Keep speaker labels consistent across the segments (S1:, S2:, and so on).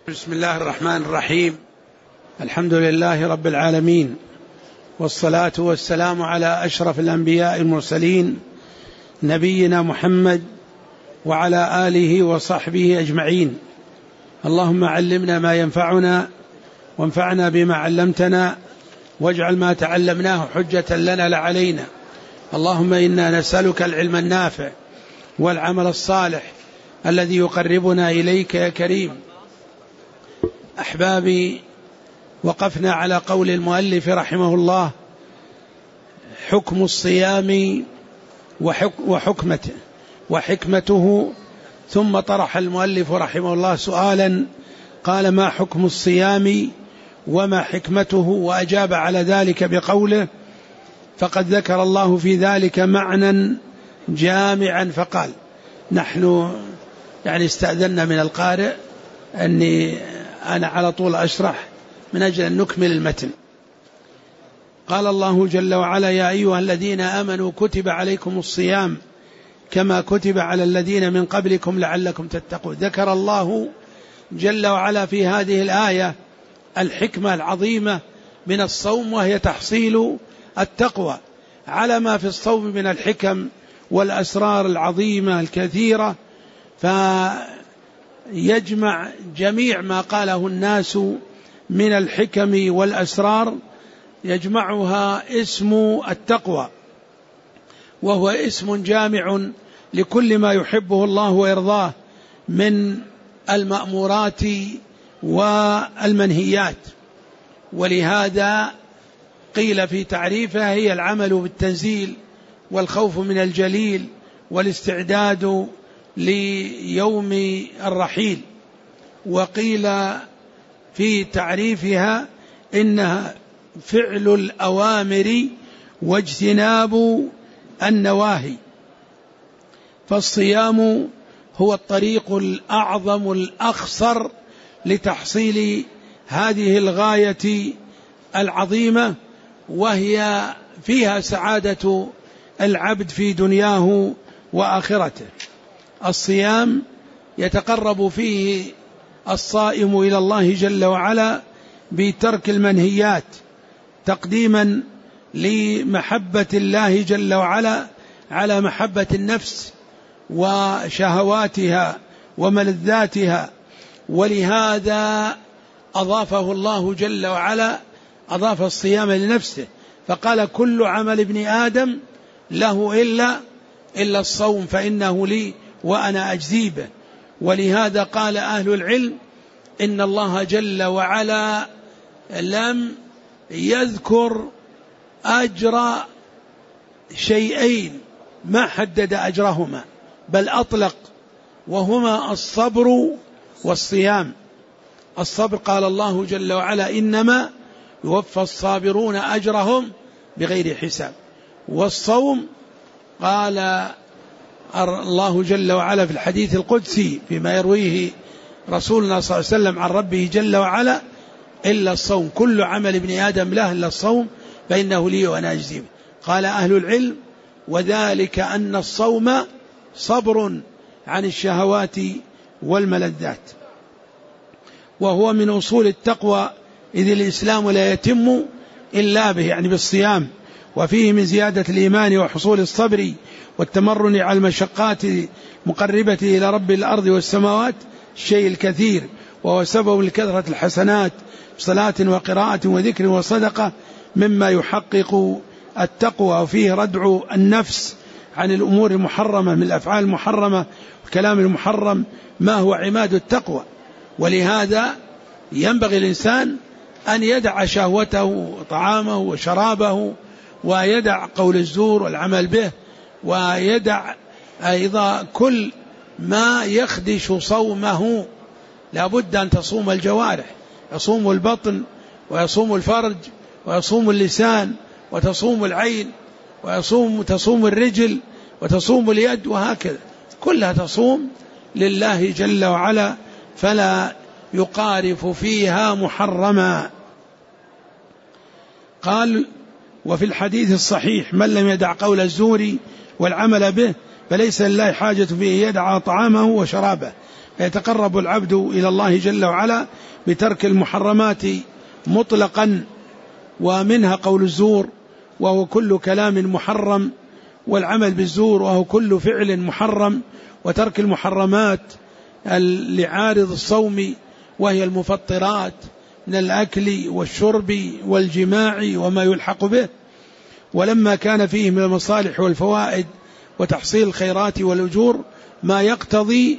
S1: بسم الله الرحمن الرحيم. الحمد لله رب العالمين، والصلاة والسلام على أشرف الأنبياء المرسلين نبينا محمد وعلى آله وصحبه أجمعين. اللهم علمنا ما ينفعنا وانفعنا بما علمتنا واجعل ما تعلمناه حجة لنا لا علينا. اللهم إنا نسألك العلم النافع والعمل الصالح الذي يقربنا إليك يا كريم. أحبابي، وقفنا على قول المؤلف رحمه الله: حكم الصيام وحكمته. ثم طرح المؤلف رحمه الله سؤالا قال: ما حكم الصيام وما حكمته؟ وأجاب على ذلك بقوله: فقد ذكر الله في ذلك معنى جامعا فقال. نحن استأذنا من القارئ أني أنا على طول أشرح من أجل أن نكمل المتن. قال الله جل وعلا: يا أيها الذين آمنوا كتب عليكم الصيام كما كتب على الذين من قبلكم لعلكم تتقون. ذكر الله جل وعلا في هذه الآية الحكمة العظيمة من الصوم، وهي تحصيل التقوى، على ما في الصوم من الحكم والأسرار العظيمة الكثيرة. فيجمع جميع ما قاله الناس من الحكم والأسرار، يجمعها اسم التقوى، وهو اسم جامع لكل ما يحبه الله ويرضاه من المأمورات والمنهيات. ولهذا قيل في تعريفها: هي العمل بالتنزيل والخوف من الجليل والاستعداد ليوم الرحيل. وقيل في تعريفها إنها فعل الأوامر واجتناب النواهي. فالصيام هو الطريق الأعظم الأخصر لتحصيل هذه الغاية العظيمة، وهي فيها سعادة العبد في دنياه وآخرته. الصيام يتقرب فيه الصائم إلى الله جل وعلا بترك المنهيات، تقديما لمحبة الله جل وعلا على محبة النفس وشهواتها وملذاتها. ولهذا أضافه الله جل وعلا، أضاف الصيام لنفسه، فقال: كل عمل ابن آدم له إلا الصوم فإنه لي وأنا أجزي به. ولهذا قال أهل العلم: إن الله جل وعلا لم يذكر أجر شيئين ما حدد أجرهما، بل أطلق، وهما الصبر والصيام. الصبر قال الله جل وعلا: إنما يوفى الصابرون أجرهم بغير حساب. والصوم قال الله جل وعلا في الحديث القدسي فيما يرويه رسولنا صلى الله عليه وسلم عن ربه جل وعلا: إلا الصوم، كل عمل ابن آدم له إلا الصوم فإنه لي وأنا أجزي به. قال أهل العلم: وذلك أن الصوم صبر عن الشهوات والملذات، وهو من أصول التقوى، إذ الإسلام لا يتم إلا به، يعني بالصيام. وفيه من زيادة الإيمان وحصول الصبر والتمرن على المشقات مقربة إلى رب الأرض والسماوات الشيء الكثير، وهو سبب لكثرة الحسنات بصلاة وقراءة وذكر وصدقة، مما يحقق التقوى. وفيه ردع النفس عن الأمور المحرمة من الأفعال المحرمة والكلام المحرم، ما هو عماد التقوى. ولهذا ينبغي الإنسان أن يدع شهوته وطعامه وشرابه، ويدع قول الزور والعمل به، ويدع أيضا كل ما يخدش صومه. لا بد أن تصوم الجوارح، يصوم البطن ويصوم الفرج ويصوم اللسان وتصوم العين وتصوم الرجل وتصوم اليد، وهكذا كلها تصوم لله جل وعلا، فلا يقارف فيها محرما. قال: وفي الحديث الصحيح: من لم يدع قول الزور والعمل به فليس لله حاجة في أن يدع طعامه وشرابه. يتقرب العبد إلى الله جل وعلا بترك المحرمات مطلقا، ومنها قول الزور وهو كل كلام محرم، والعمل بالزور وهو كل فعل محرم، وترك المحرمات لعارض الصوم وهي المفطرات من الأكل والشرب والجماع وما يلحق به. ولما كان فيه من المصالح والفوائد وتحصيل الخيرات والأجور ما يقتضي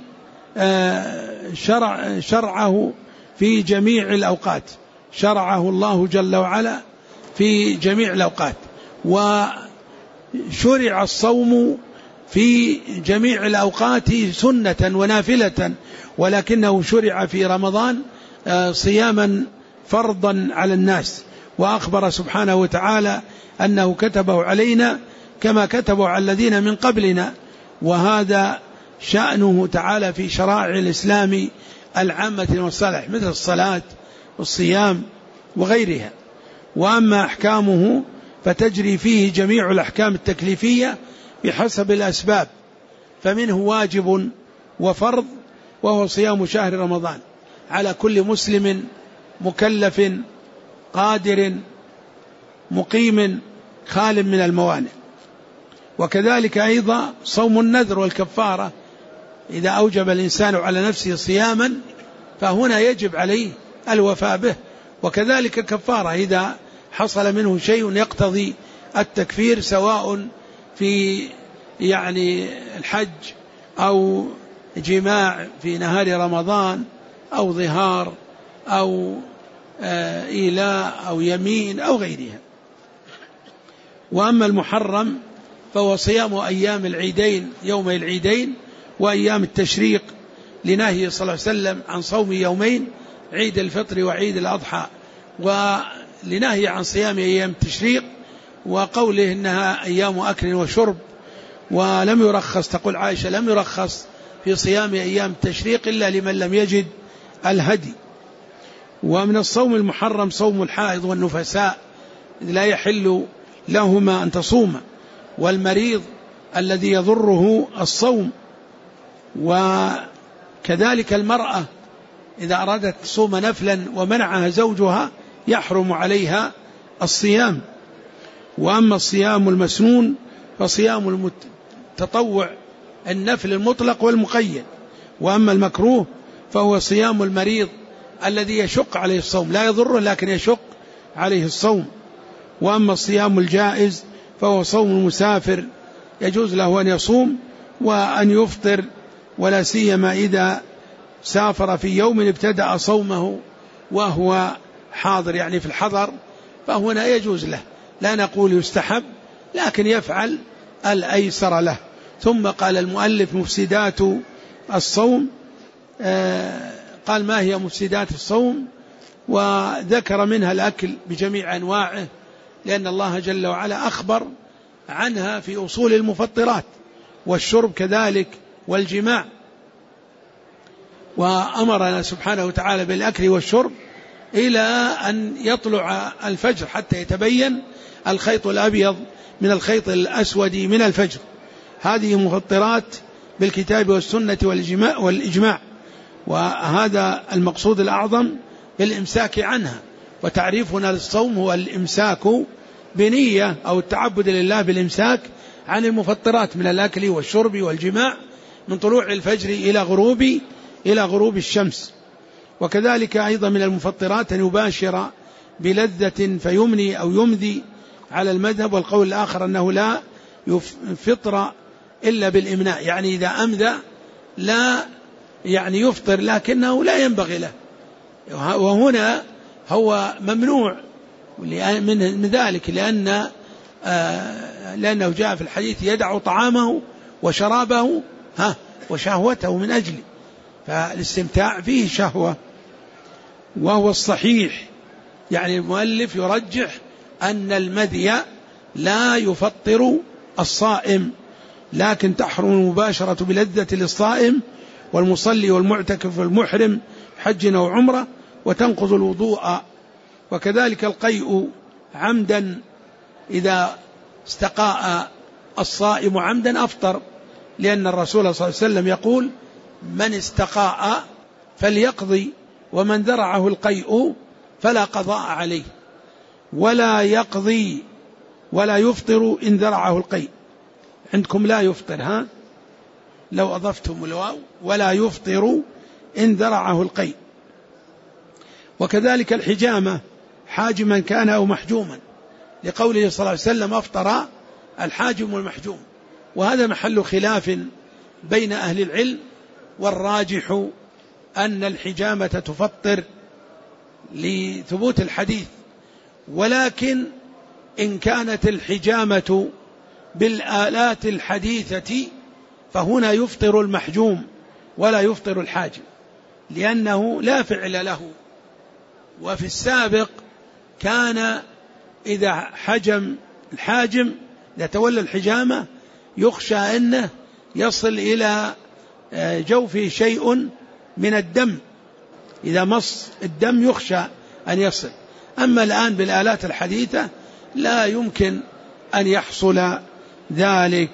S1: شرعه في جميع الأوقات، شرعه الله جل وعلا في جميع الأوقات، وشرع الصوم في جميع الأوقات سنة ونافلة، ولكنه شرع في رمضان صياما فرضا على الناس، وأخبر سبحانه وتعالى أنه كتبه علينا كما كتبه على الذين من قبلنا، وهذا شأنه تعالى في شرائع الإسلام العامة والصالح مثل الصلاة والصيام وغيرها. وأما أحكامه فتجري فيه جميع الأحكام التكليفية بحسب الأسباب، فمنه واجب وفرض وهو صيام شهر رمضان على كل مسلم مكلف قادر مقيم خال من الموانع. وكذلك أيضا صوم النذر والكفارة، إذا أوجب الإنسان على نفسه صياما فهنا يجب عليه الوفاء به، وكذلك الكفارة إذا حصل منه شيء يقتضي التكفير، سواء في الحج أو جماع في نهار رمضان أو ظهار أو إيلاء أو يمين أو غيرها. وأما المحرم فهو صيام أيام العيدين، يومي العيدين وأيام التشريق، لنهي صلى الله عليه وسلم عن صوم يومين، عيد الفطر وعيد الأضحى، ولنهي عن صيام أيام التشريق، وقوله إنها أيام أكل وشرب، ولم يرخص، تقول عائشة لم يرخص في صيام أيام التشريق إلا لمن لم يجد الهدي. ومن الصوم المحرم صوم الحائض والنفساء، لا يحل لهما أن تصوم، والمريض الذي يضره الصوم، وكذلك المرأة إذا أرادت تصوم نفلا ومنعها زوجها يحرم عليها الصيام. وأما الصيام المسنون فصيام التطوع النفل المطلق والمقيد. وأما المكروه فهو صيام المريض الذي يشق عليه الصوم، لا يضره لكن يشق عليه الصوم. وأما الصيام الجائز فهو صوم المسافر، يجوز له أن يصوم وأن يفطر، ولا سيما إذا سافر في يوم ابتدأ صومه وهو حاضر، في الحضر، فهنا يجوز له، لا نقول يستحب لكن يفعل الأيسر له. ثم قال المؤلف مفسدات الصوم، قال ما هي مفسدات الصوم، وذكر منها الأكل بجميع أنواعه، لأن الله جل وعلا أخبر عنها في أصول المفطرات، والشرب كذلك والجماع، وأمرنا سبحانه وتعالى بالأكل والشرب إلى أن يطلع الفجر حتى يتبين الخيط الأبيض من الخيط الأسود من الفجر. هذه مفطرات بالكتاب والسنة والإجماع، وهذا المقصود الأعظم بالإمساك عنها. وتعريفنا للصوم هو الإمساك بنية أو التعبد لله بالإمساك عن المفطرات من الأكل والشرب والجماع من طلوع الفجر إلى غروب الشمس. وكذلك أيضا من المفطرات أن يباشر بلذة فيمني أو يمذي على المذهب، والقول الآخر أنه لا يفطر إلا بالإمناء، إذا أمذى لا يفطر، لكنه لا ينبغي له، وهنا هو ممنوع من ذلك، لأنه جاء في الحديث يدع طعامه وشرابه وشهوته من أجله، فالاستمتاع فيه شهوة. وهو الصحيح، المؤلف يرجح أن المذي لا يفطر الصائم، لكن تحرم المباشرة بلذة للصائم والمصلي والمعتكف والمحرم حج أو عمرة، وتنقض الوضوء. وكذلك القيء عمدا، إذا استقاء الصائم عمدا أفطر، لأن الرسول صلى الله عليه وسلم يقول من استقاء فليقضي، ومن ذرعه القيء فلا قضاء عليه، ولا يقضي ولا يفطر إن ذرعه القيء. عندكم لا يفطر، ها لو أضفتم الواو، ولا يفطر إن ذرعه القيء. وكذلك الحجامة حاجما كان أو محجوما، لقوله صلى الله عليه وسلم أفطر الحاجم والمحجوم. وهذا محل خلاف بين أهل العلم، والراجح أن الحجامة تفطر لثبوت الحديث، ولكن إن كانت الحجامة بالآلات الحديثة فهنا يفطر المحجوم ولا يفطر الحاجم، لأنه لا فعل له. وفي السابق كان إذا حجم الحاجم يتولى الحجامة يخشى أنه يصل إلى جوفه شيء من الدم، إذا مص الدم يخشى أن يصل. أما الآن بالآلات الحديثة لا يمكن أن يحصل ذلك.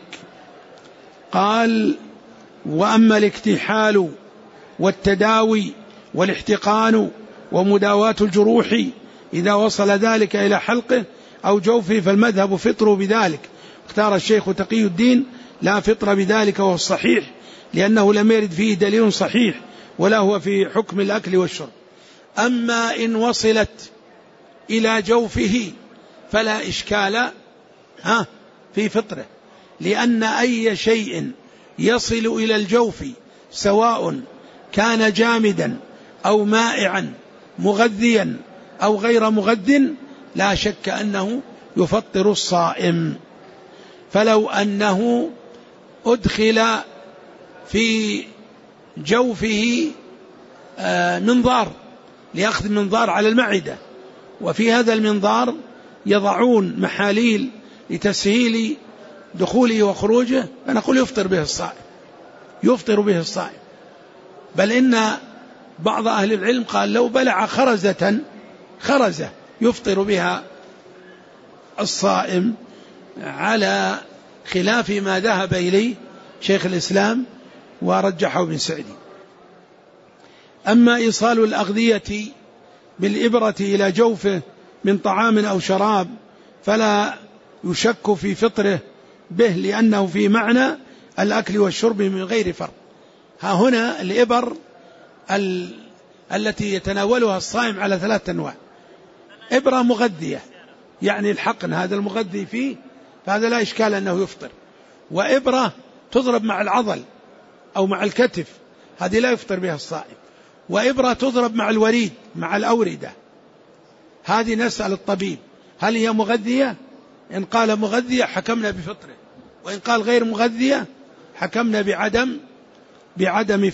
S1: قال: وأما الاكتحال والتداوي والاحتقان ومداواة الجروح إذا وصل ذلك إلى حلقه أو جوفه فالمذهب فطر بذلك. اختار الشيخ تقي الدين لا فطر بذلك، وهو الصحيح، لأنه لم يرد فيه دليل صحيح ولا هو في حكم الأكل والشرب. أما إن وصلت إلى جوفه فلا إشكال في فطره، لأن أي شيء يصل إلى الجوف سواء كان جامدا أو مائعا مغذيا أو غير مغذ لا شك أنه يفطر الصائم. فلو أنه أدخل في جوفه منظار ليأخذ منظار على المعدة، وفي هذا المنظار يضعون محاليل لتسهيل دخوله وخروجه، فنقول يفطر به الصائم، يفطر به الصائم. بل إن بعض أهل العلم قال لو بلع خرزة يفطر بها الصائم، على خلاف ما ذهب إليه شيخ الإسلام ورجحه ابن سعدي. أما إيصال الأغذية بالإبرة إلى جوفه من طعام أو شراب فلا يشك في فطره به، لأنه في معنى الأكل والشرب من غير فرق. ها هنا الإبر التي يتناولها الصائم على 3 أنواع: إبرة مغذية يعني الحقن هذا المغذي فيه، فهذا لا إشكال أنه يفطر. وإبرة تضرب مع العضل أو مع الكتف، هذه لا يفطر بها الصائم. وإبرة تضرب مع الوريد مع الأوردة، هذه نسأل الطبيب هل هي مغذية؟ إن قال مغذية حكمنا بفطره، وإن قال غير مغذية حكمنا بعدم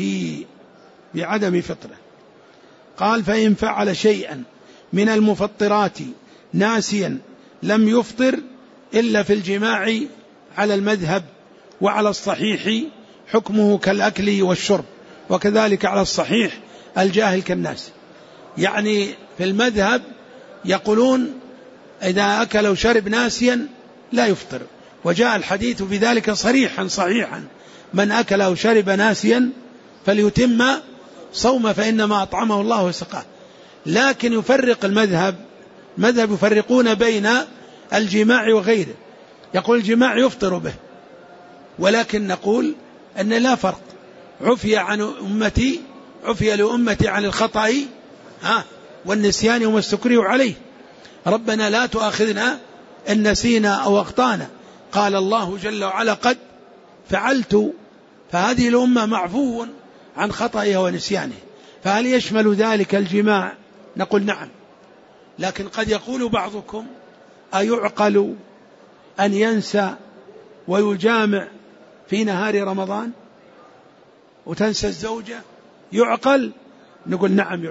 S1: فطره. قال: فإن فعل شيئا من المفطرات ناسيا لم يفطر إلا في الجماع على المذهب، وعلى الصحيح حكمه كالأكل والشرب، وكذلك على الصحيح الجاهل كالناس. يعني في المذهب يقولون إذا أكل وشرب ناسيا لا يفطر، وجاء الحديث بذلك صحيحا: من أكل أو شرب ناسيا فليتم صوم فإنما أطعمه الله وسقاه. لكن يفرق المذهب يفرقون بين الجماع وغيره، يقول الجماع يفطر به، ولكن نقول أن لا فرق، عفي لأمتي عن الخطأ والنسيان وما استكرهوا عليه. ربنا لا تؤاخذنا إن نسينا أو أخطأنا، قال الله جل وعلا قد فعلت، فهذه الأمة معفو عن خطئها ونسيانه. فهل يشمل ذلك الجماع؟ نقول نعم. لكن قد يقول بعضكم: أيعقل أن ينسى ويجامع في نهار رمضان وتنسى الزوجة؟ يعقل؟ نقول نعم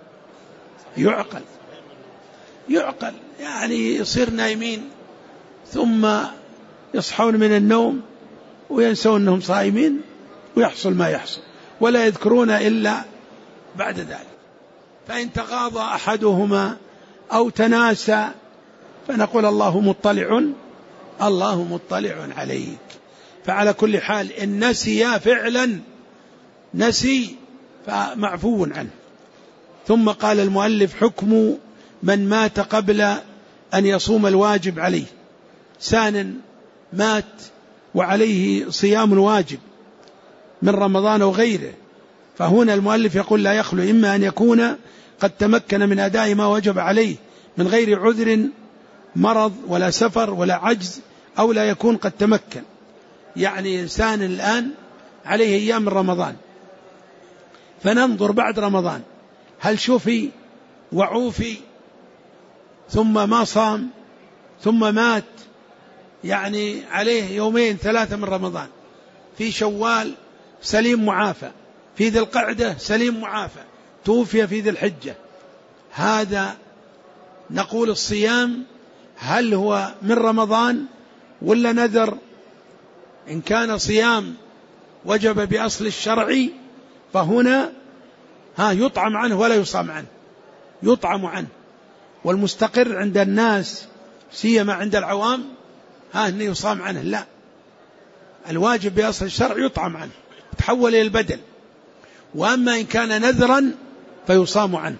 S1: يعقل، يعني يصير نايمين ثم يصحون من النوم وينسون أنهم صائمين ويحصل ما يحصل، ولا يذكرون إلا بعد ذلك. فإن تغاضى أحدهما أو تناسى فنقول الله مطلع عليك. فعلى كل حال إن نسي فعلا نسي فمعفو عنه. ثم قال المؤلف: حكم من مات قبل أن يصوم الواجب عليه. سان مات وعليه صيام واجب من رمضان أو غيره، فهنا المؤلف يقول لا يخلو إما أن يكون قد تمكن من أداء ما وجب عليه من غير عذر مرض ولا سفر ولا عجز، أو لا يكون قد تمكن. يعني إنسان الآن عليه أيام من رمضان، فننظر بعد رمضان هل شفي وعوفي ثم ما صام ثم مات، يعني عليه 2 3 من رمضان، في شوال سليم معافى، في ذي القعدة سليم معافى، توفي في ذي الحجة، هذا نقول الصيام هل هو من رمضان ولا نذر؟ إن كان صيام وجب بأصل الشرع فهنا يطعم عنه ولا يصام عنه، يطعم عنه. والمستقر عند الناس سيما عند العوام أنه يصام عنه، لا، الواجب بأصل الشرع يطعم عنه، تحول إلى البدل. وأما إن كان نذرا فيصام عنه،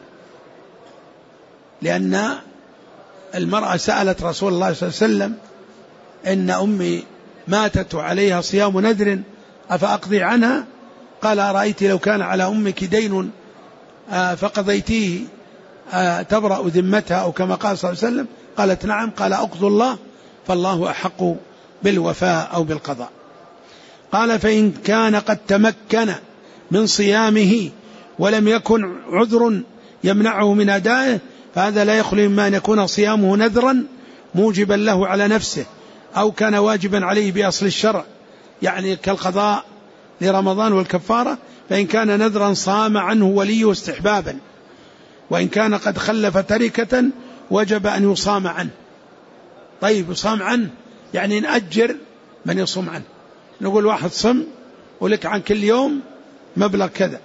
S1: لأن المرأة سألت رسول الله صلى الله عليه وسلم: إن أمي ماتت عليها صيام نذر أفأقضي عنها؟ قال: أرأيت لو كان على أمك دين فقضيتيه تبرأ ذمتها، أو كما قال صلى الله عليه وسلم. قالت: نعم. قال: أقضوا الله فالله أحق بالوفاء أو بالقضاء. قال: فإن كان قد تمكن من صيامه ولم يكن عذر يمنعه من أدائه فهذا لا يخلو إما أن يكون صيامه نذرا موجبا له على نفسه، أو كان واجبا عليه بأصل الشرع، يعني كالقضاء لرمضان والكفارة. فإن كان نذرا صام عنه وليه استحبابا، وإن كان قد خلف تركة وجب أن يصام عنه. طيب، يصام عنه يعني نأجر من يصوم عنه، نقول واحد صم ولك عن كل يوم مبلغ كذا.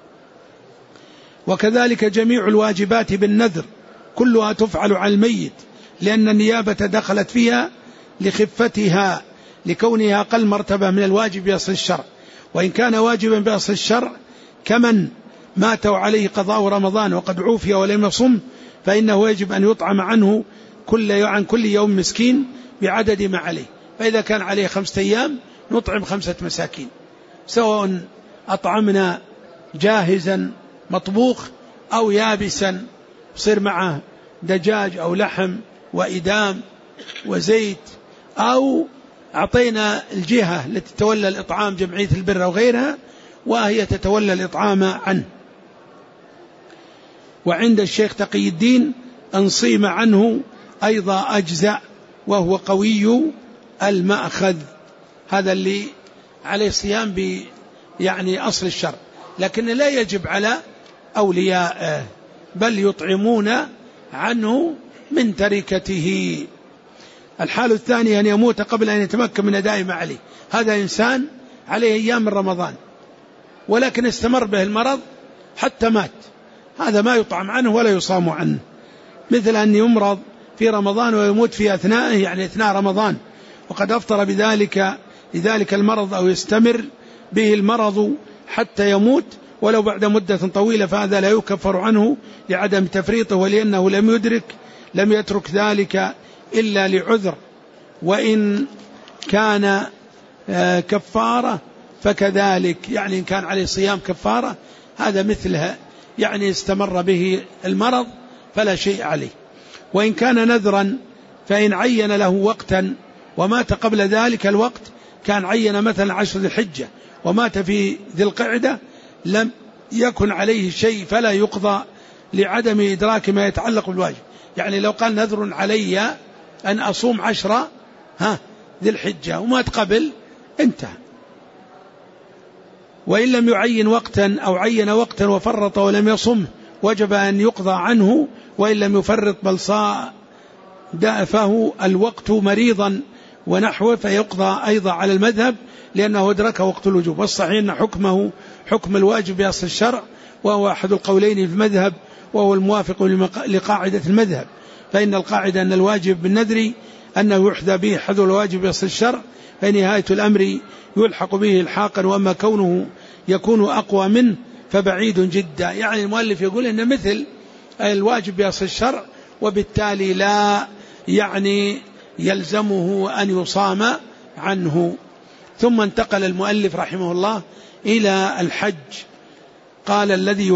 S1: وكذلك جميع الواجبات بالنذر كلها تفعل على الميت، لأن النيابة دخلت فيها لخفتها لكونها أقل مرتبة من الواجب بأصل الشرع. وإن كان واجبا بأصل الشرع كمن مات عليه قضاء رمضان وقد عوفي ولم يصم فإنه يجب أن يطعم عنه عن كل يوم مسكين بعدد ما عليه. فإذا كان عليه 5 أيام نطعم 5 مساكين، سواء أطعمنا جاهزا مطبوخ أو يابسا يصير معه دجاج أو لحم وإدام وزيت، أو أعطينا الجهة التي تتولى الإطعام جمعية البر أو غيرها وهي تتولى الإطعام عنه. وعند الشيخ تقي الدين أن صيم عنه أيضا أجزاء، وهو قوي المأخذ، هذا اللي عليه صيام يعني أصل الشرع، لكن لا يجب على أوليائه بل يطعمون عنه من تركته. الحال الثاني أن يموت قبل أن يتمكن من أداء ما عليه. هذا إنسان عليه أيام من رمضان ولكن استمر به المرض حتى مات، هذا ما يطعم عنه ولا يصام عنه. مثل أن يمرض في رمضان ويموت في أثنائه، يعني أثناء رمضان، وقد أفطر لذلك المرض، أو يستمر به المرض حتى يموت ولو بعد مدة طويلة، فهذا لا يكفر عنه لعدم تفريطه، ولأنه لم يترك ذلك إلا لعذر. وإن كان كفارة فكذلك، يعني إن كان عليه صيام كفارة هذا مثلها، يعني استمر به المرض فلا شيء عليه. وإن كان نذرا فإن عين له وقتا ومات قبل ذلك الوقت، كان عين مثلا 10 ذي الحجة ومات في ذي القعدة، لم يكن عليه شيء فلا يقضى لعدم إدراك ما يتعلق بالواجب. يعني لو قال نذر علي أن أصوم 10 ذي الحجة ومات قبل، انتهى. وإن لم يعين وقتا أو عين وقتا وفرط ولم يصم وجب أن يقضى عنه، وإن لم يفرط بل صادفه الوقت مريضا ونحوه فيقضى أيضا على المذهب، لأنه أدرك وقت الوجوب. والصحيح أن حكمه حكم الواجب بأصل الشرع، وهو أحد القولين في المذهب، وهو الموافق لقاعدة المذهب. فإن القاعدة أن الواجب بالنذر أنه يحذى به حذو الواجب بأصل الشرع، فنهاية الأمر يلحق به الحاقا. وأما كونه يكون أقوى منه فبعيد جدا. يعني المؤلف يقول إن مثل الواجب بأصل الشرع، وبالتالي لا يعني يلزمه أن يصام عنه. ثم انتقل المؤلف رحمه الله إلى الحج. قال الذي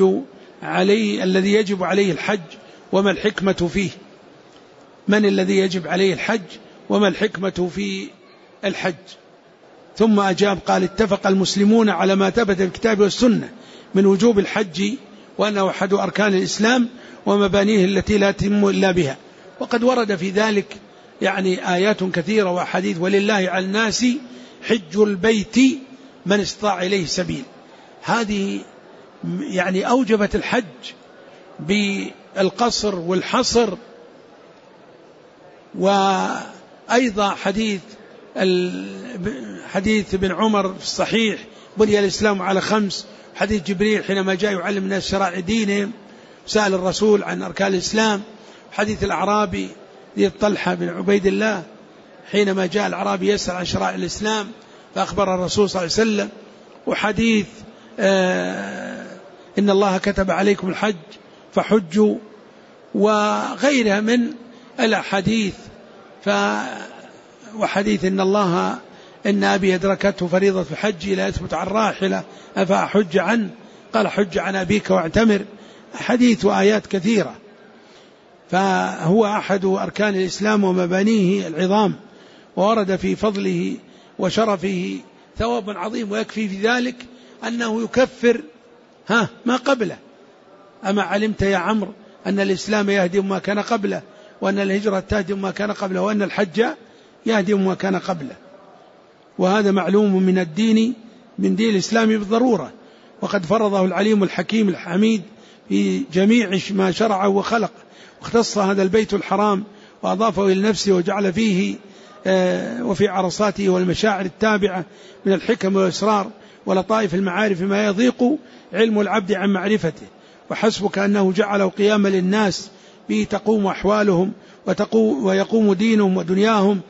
S1: يجب عليه الحج وما الحكمة فيه. من الذي يجب عليه الحج وما الحكمة في الحج؟ ثم أجاب قال اتفق المسلمون على ما ثبت في الكتاب والسنة من وجوب الحج، وأنه أحد أركان الإسلام ومبانيه التي لا تتم إلا بها. وقد ورد في ذلك يعني آيات كثيرة وأحاديث: ولله على الناس حج البيت من استطاع إليه سبيل. هذه يعني أوجبت الحج بالقصر والحصر. وأيضا حديث ابن عمر في الصحيح: بني الإسلام على 5. حديث جبريل حينما جاء يعلم الناس شرائع دينهم سأل الرسول عن أركان الإسلام. حديث الأعرابي ذي طلحة بن عبيد الله حينما جاء الأعرابي يسأل عن شرائع الإسلام فأخبر الرسول صلى الله عليه وسلم. وحديث إن الله كتب عليكم الحج فحجوا، وغيرها من الأحاديث. وحديث إن أبي أدركته فريضة الحج لا يثبت عن راحلة أفأحج عنه؟ قال حج عن أبيك واعتمر. حديث وآيات كثيرة. فهو أحد أركان الإسلام ومبانيه العظام، وورد في فضله وشرفه ثواب عظيم. ويكفي في ذلك أنه يكفر ما قبله. أما علمت يا عمرو أن الإسلام يهدم ما كان قبله، وأن الهجرة تهدم ما كان قبله، وأن الحج يهدم ما كان قبله. وهذا معلوم من الدين، من دين الإسلام بالضرورة. وقد فرضه العليم الحكيم الحميد في جميع ما شرعه وخلق، واختص هذا البيت الحرام وأضافه إلى نفسه، وجعل فيه وفي عرصاته والمشاعر التابعة من الحكم والإسرار ولطائف المعارف ما يضيق علم العبد عن معرفته. وحسبك أنه جعله قياما للناس به تقوم أحوالهم ويقوم دينهم ودنياهم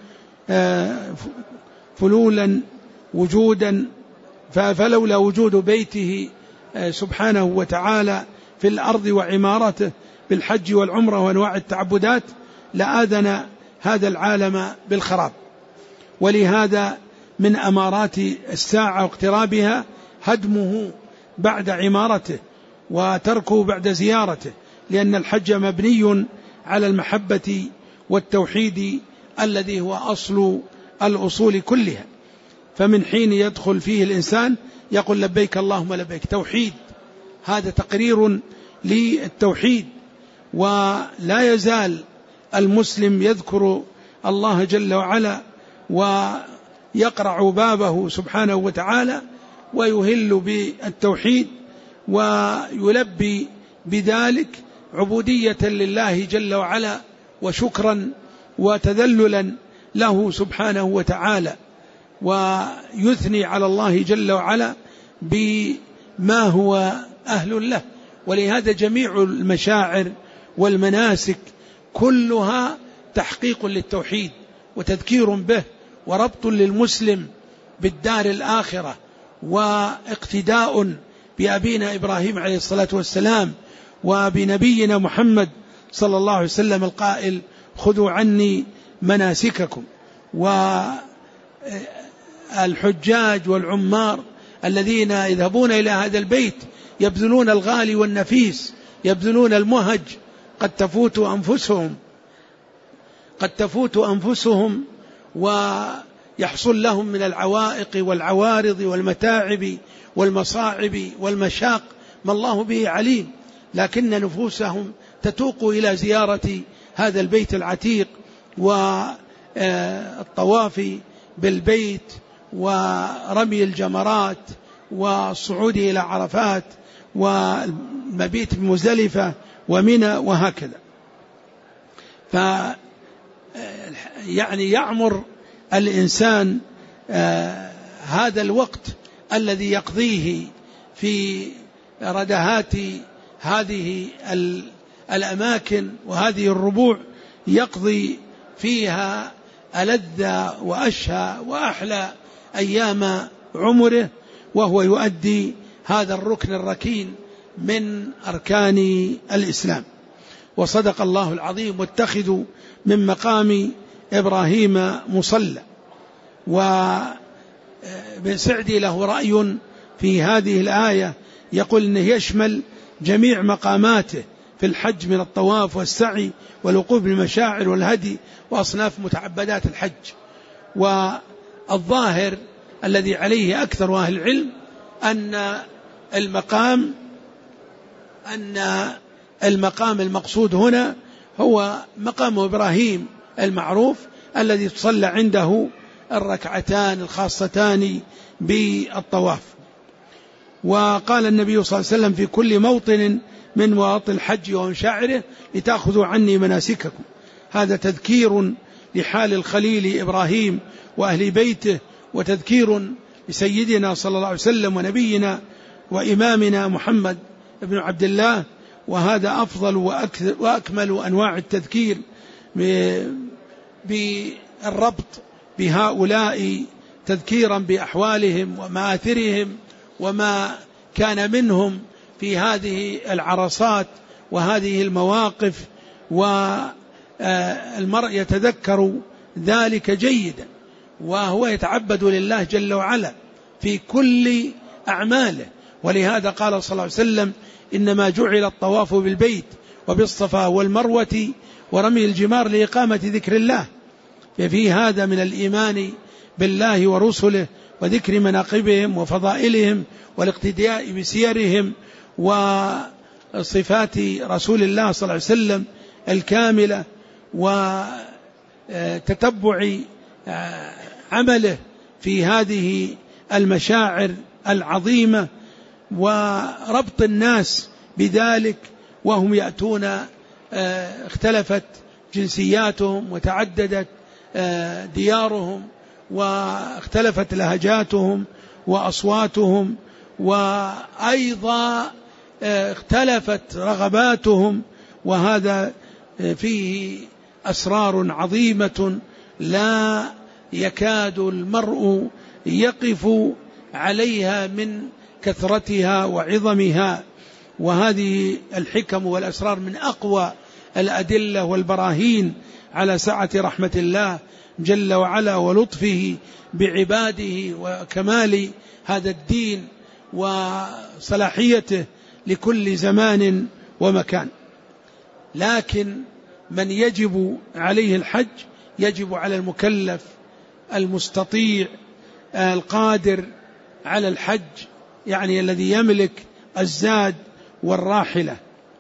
S1: فلولا وجودا. فلولا وجود بيته سبحانه وتعالى في الأرض وعمارته بالحج والعمرة وأنواع التعبدات لآذن هذا العالم بالخراب. ولهذا من أمارات الساعة واقترابها هدمه بعد عمارته وتركه بعد زيارته، لأن الحج مبني على المحبة والتوحيد الذي هو أصل الأصول كلها. فمن حين يدخل فيه الإنسان يقول لبيك اللهم لبيك، توحيد، هذا تقرير للتوحيد. ولا يزال المسلم يذكر الله جل وعلا ويقرع بابه سبحانه وتعالى ويهل بالتوحيد، ويلبي بذلك عبودية لله جل وعلا وشكرا وتذللا له سبحانه وتعالى، ويثني على الله جل وعلا بما هو أهل له. ولهذا جميع المشاعر والمناسك كلها تحقيق للتوحيد وتذكير به وربط للمسلم بالدار الآخرة، واقتداء بأبينا إبراهيم عليه الصلاة والسلام وبنبينا محمد صلى الله عليه وسلم القائل خذوا عني مناسككم. والحجاج والعمار الذين يذهبون إلى هذا البيت يبذلون الغالي والنفيس، يبذلون المهج، قد تفوت أنفسهم ويحصل لهم من العوائق والعوارض والمتاعب والمصاعب والمشاق ما الله به عليم، لكن نفوسهم تتوق إلى زيارة هذا البيت العتيق والطواف بالبيت ورمي الجمرات والصعود إلى عرفات والمبيت بمزدلفة ومنى وهكذا. يعني يعمر الإنسان هذا الوقت الذي يقضيه في ردهات هذه الأماكن وهذه الربوع، يقضي فيها ألذ وأشهى وأحلى أيام عمره، وهو يؤدي هذا الركن الركين من أركان الإسلام. وصدق الله العظيم: واتخذوا من مقام إبراهيم مصلى. وابن سعدي له رأي في هذه الآية، يقول إنه يشمل جميع مقاماته في الحج من الطواف والسعي والوقوف بالمشاعر والهدي وأصناف متعبدات الحج. والظاهر الذي عليه أكثر أهل العلم أن المقام المقصود هنا هو مقام إبراهيم المعروف الذي تصلى عنده الركعتان الخاصتان بالطواف. وقال النبي صلى الله عليه وسلم: في كل موطن من مواطن الحج ومشاعره لتأخذوا عني مناسككم. هذا تذكير لحال الخليل إبراهيم وأهل بيته، وتذكير لسيدنا صلى الله عليه وسلم ونبينا وإمامنا محمد بن عبد الله. وهذا أفضل وأكمل أنواع التذكير بالربط بهؤلاء، تذكيرا بأحوالهم ومآثرهم وما كان منهم في هذه العرصات وهذه المواقف. والمرء يتذكر ذلك جيدا، وهو يتعبد لله جل وعلا في كل أعماله. ولهذا قال صلى الله عليه وسلم: إنما جعل الطواف بالبيت وبالصفا والمروة ورمي الجمار لإقامة ذكر الله. ففي هذا من الإيمان بالله ورسله وذكر مناقبهم وفضائلهم والاقتداء بسيرهم وصفات رسول الله صلى الله عليه وسلم الكاملة، وتتبع عمله في هذه المشاعر العظيمة، وربط الناس بذلك وهم يأتون اختلفت جنسياتهم وتعددت ديارهم واختلفت لهجاتهم وأصواتهم، وأيضا اختلفت رغباتهم. وهذا فيه أسرار عظيمة لا يكاد المرء يقف عليها من كثرتها وعظمها. وهذه الحكم والأسرار من أقوى الأدلة والبراهين على سعة رحمة الله جل وعلا ولطفه بعباده وكمال هذا الدين وصلاحيته لكل زمان ومكان. لكن من يجب عليه الحج يجب على المكلف المستطيع القادر على الحج، يعني الذي يملك الزاد والراحلة.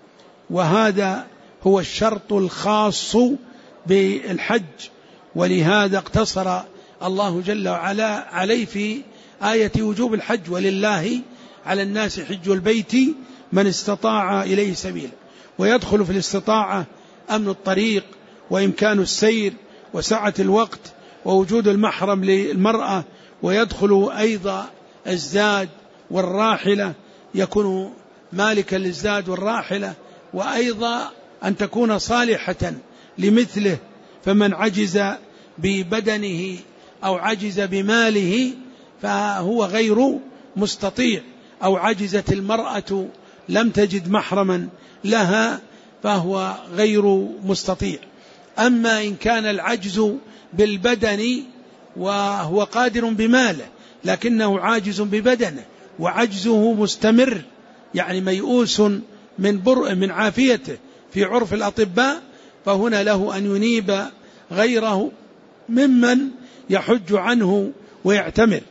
S1: وهذا هو الشرط الخاص بالحج، ولهذا اقتصر الله جل وعلا عليه في آية وجوب الحج: ولله على الناس حج البيت من استطاع إليه سبيلا. ويدخل في الاستطاعة أمن الطريق وإمكان السير وسعة الوقت ووجود المحرم للمرأة، ويدخل أيضا الزاد والراحلة، يكون مالكا للزاد والراحلة، وأيضا أن تكون صالحة لمثله. فمن عجز ببدنه أو عجز بماله فهو غير مستطيع، أو عجزت المرأة لم تجد محرما لها فهو غير مستطيع. أما إن كان العجز بالبدن وهو قادر بماله لكنه عاجز ببدنه وعجزه مستمر، يعني ميؤوس من عافيته في عرف الأطباء، فهنا له أن ينيب غيره ممن يحج عنه ويعتمر.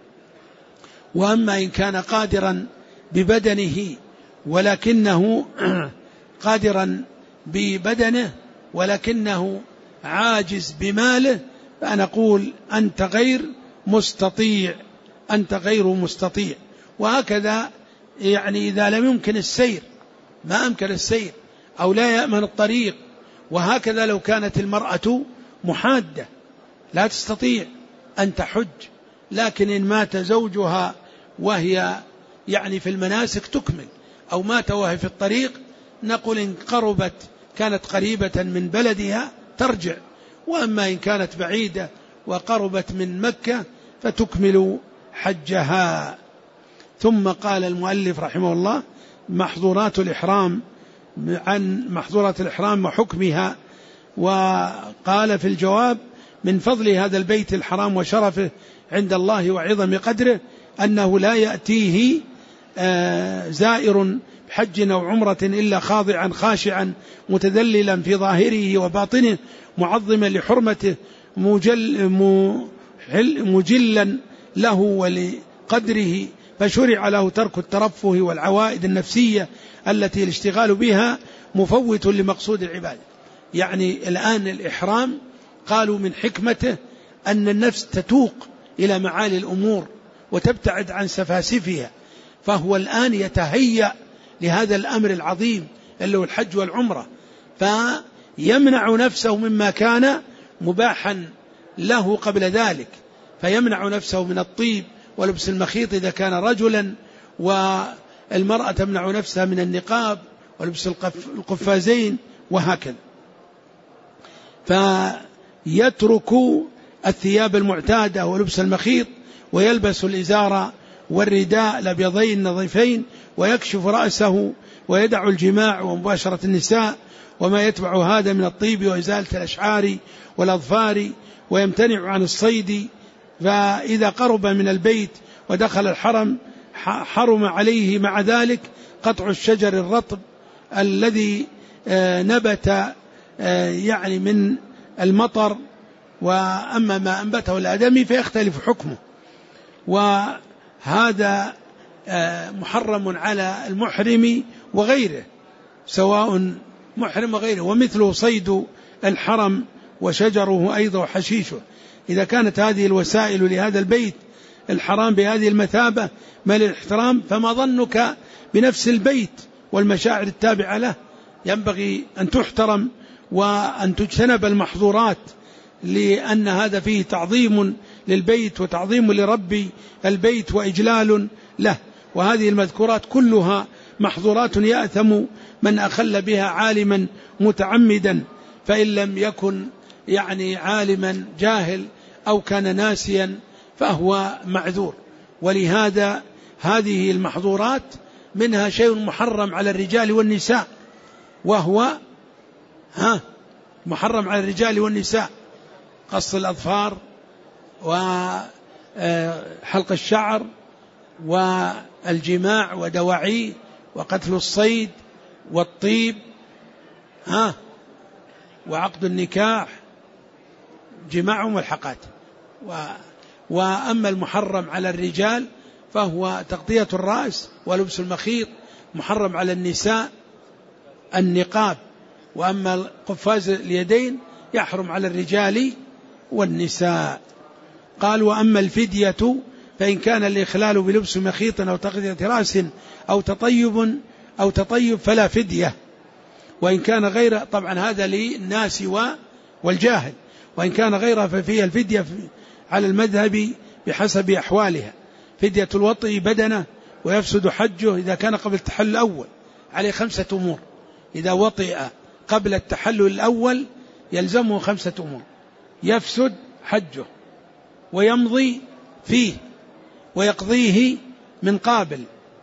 S1: وأما إن كان قادرا ببدنه ولكنه عاجز بماله، فنقول أنت غير مستطيع. وهكذا يعني إذا لم يمكن السير، ما أمكن السير أو لا يأمن الطريق. وهكذا لو كانت المرأة محادة لا تستطيع أن تحج، لكن إن مات زوجها وهي يعني في المناسك تكمل، أو مات وهي في الطريق نقول إن كانت قريبة من بلدها ترجع. وأما إن كانت بعيدة وقربت من مكة فتكمل حجها. ثم قال المؤلف رحمه الله محظورات الإحرام، عن محظورات الإحرام وحكمها. وقال في الجواب من فضل هذا البيت الحرام وشرفه عند الله وعظم قدره أنه لا يأتيه زائر بحج أو عمرة إلا خاضعا خاشعا متذللا في ظاهره وباطنه معظما لحرمته مجلا له ولقدره، فشرع له ترك الترفه والعوائد النفسية التي الاشتغال بها مفوت لمقصود العبادة. يعني الآن الإحرام قالوا من حكمته أن النفس تتوق إلى معالي الأمور وتبتعد عن سفاسفها، فهو الآن يتهيأ لهذا الأمر العظيم اللي هو الحج والعمرة، فيمنع نفسه مما كان مباحا له قبل ذلك، فيمنع نفسه من الطيب ولبس المخيط إذا كان رجلا، والمرأة تمنع نفسها من النقاب ولبس القفازين وهكذا. فيترك الثياب المعتادة ولبس المخيط ويلبس الإزار والرداء الأبيضين النظيفين ويكشف رأسه ويدع الجماع ومباشرة النساء وما يتبع هذا من الطيب وإزالة الأشعار والأظفار، ويمتنع عن الصيد. فإذا قرب من البيت ودخل الحرم حرم عليه مع ذلك قطع الشجر الرطب الذي نبت يعني من المطر، وأما ما أنبته الآدمي فيختلف حكمه. وهذا محرم على المحرم وغيره، سواء محرم وغيره، ومثله صيد الحرم وشجره أيضا وحشيشه. إذا كانت هذه الوسائل لهذا البيت الحرام بهذه المثابة ما للاحترام، فما ظنك بنفس البيت والمشاعر التابعة له؟ ينبغي أن تحترم وأن تجتنب المحظورات، لأن هذا فيه تعظيم للبيت وتعظيم لرب البيت وإجلال له. وهذه المذكورات كلها محظورات يأثم من أخل بها عالما متعمدا، فإن لم يكن يعني عالما جاهل أو كان ناسيا فهو معذور. ولهذا هذه المحظورات منها شيء محرم على الرجال والنساء، وهو محرم على الرجال والنساء: قص الأظفار وحلق الشعر والجماع ودواعيه وقتل الصيد والطيب وعقد النكاح، جماع والحقات. وأما المحرم على الرجال فهو تغطية الرأس ولبس المخيط. محرم على النساء النقاب. وأما قفاز اليدين يحرم على الرجال والنساء. قال: وأما الفدية فإن كان الإخلال بلبس مخيط أو تغطية رأس أو تطيب فلا فدية. وإن كان غير، طبعا هذا للناس والجاهل، وإن كان غيرها ففيها الفدية على المذهب بحسب أحوالها. فدية الوطئ بدنه ويفسد حجه إذا كان قبل التحلل الأول. عليه 5 أمور. إذا وطئ قبل التحلل الأول يلزمه 5 أمور: يفسد حجه، ويمضي فيه، ويقضيه من قابل،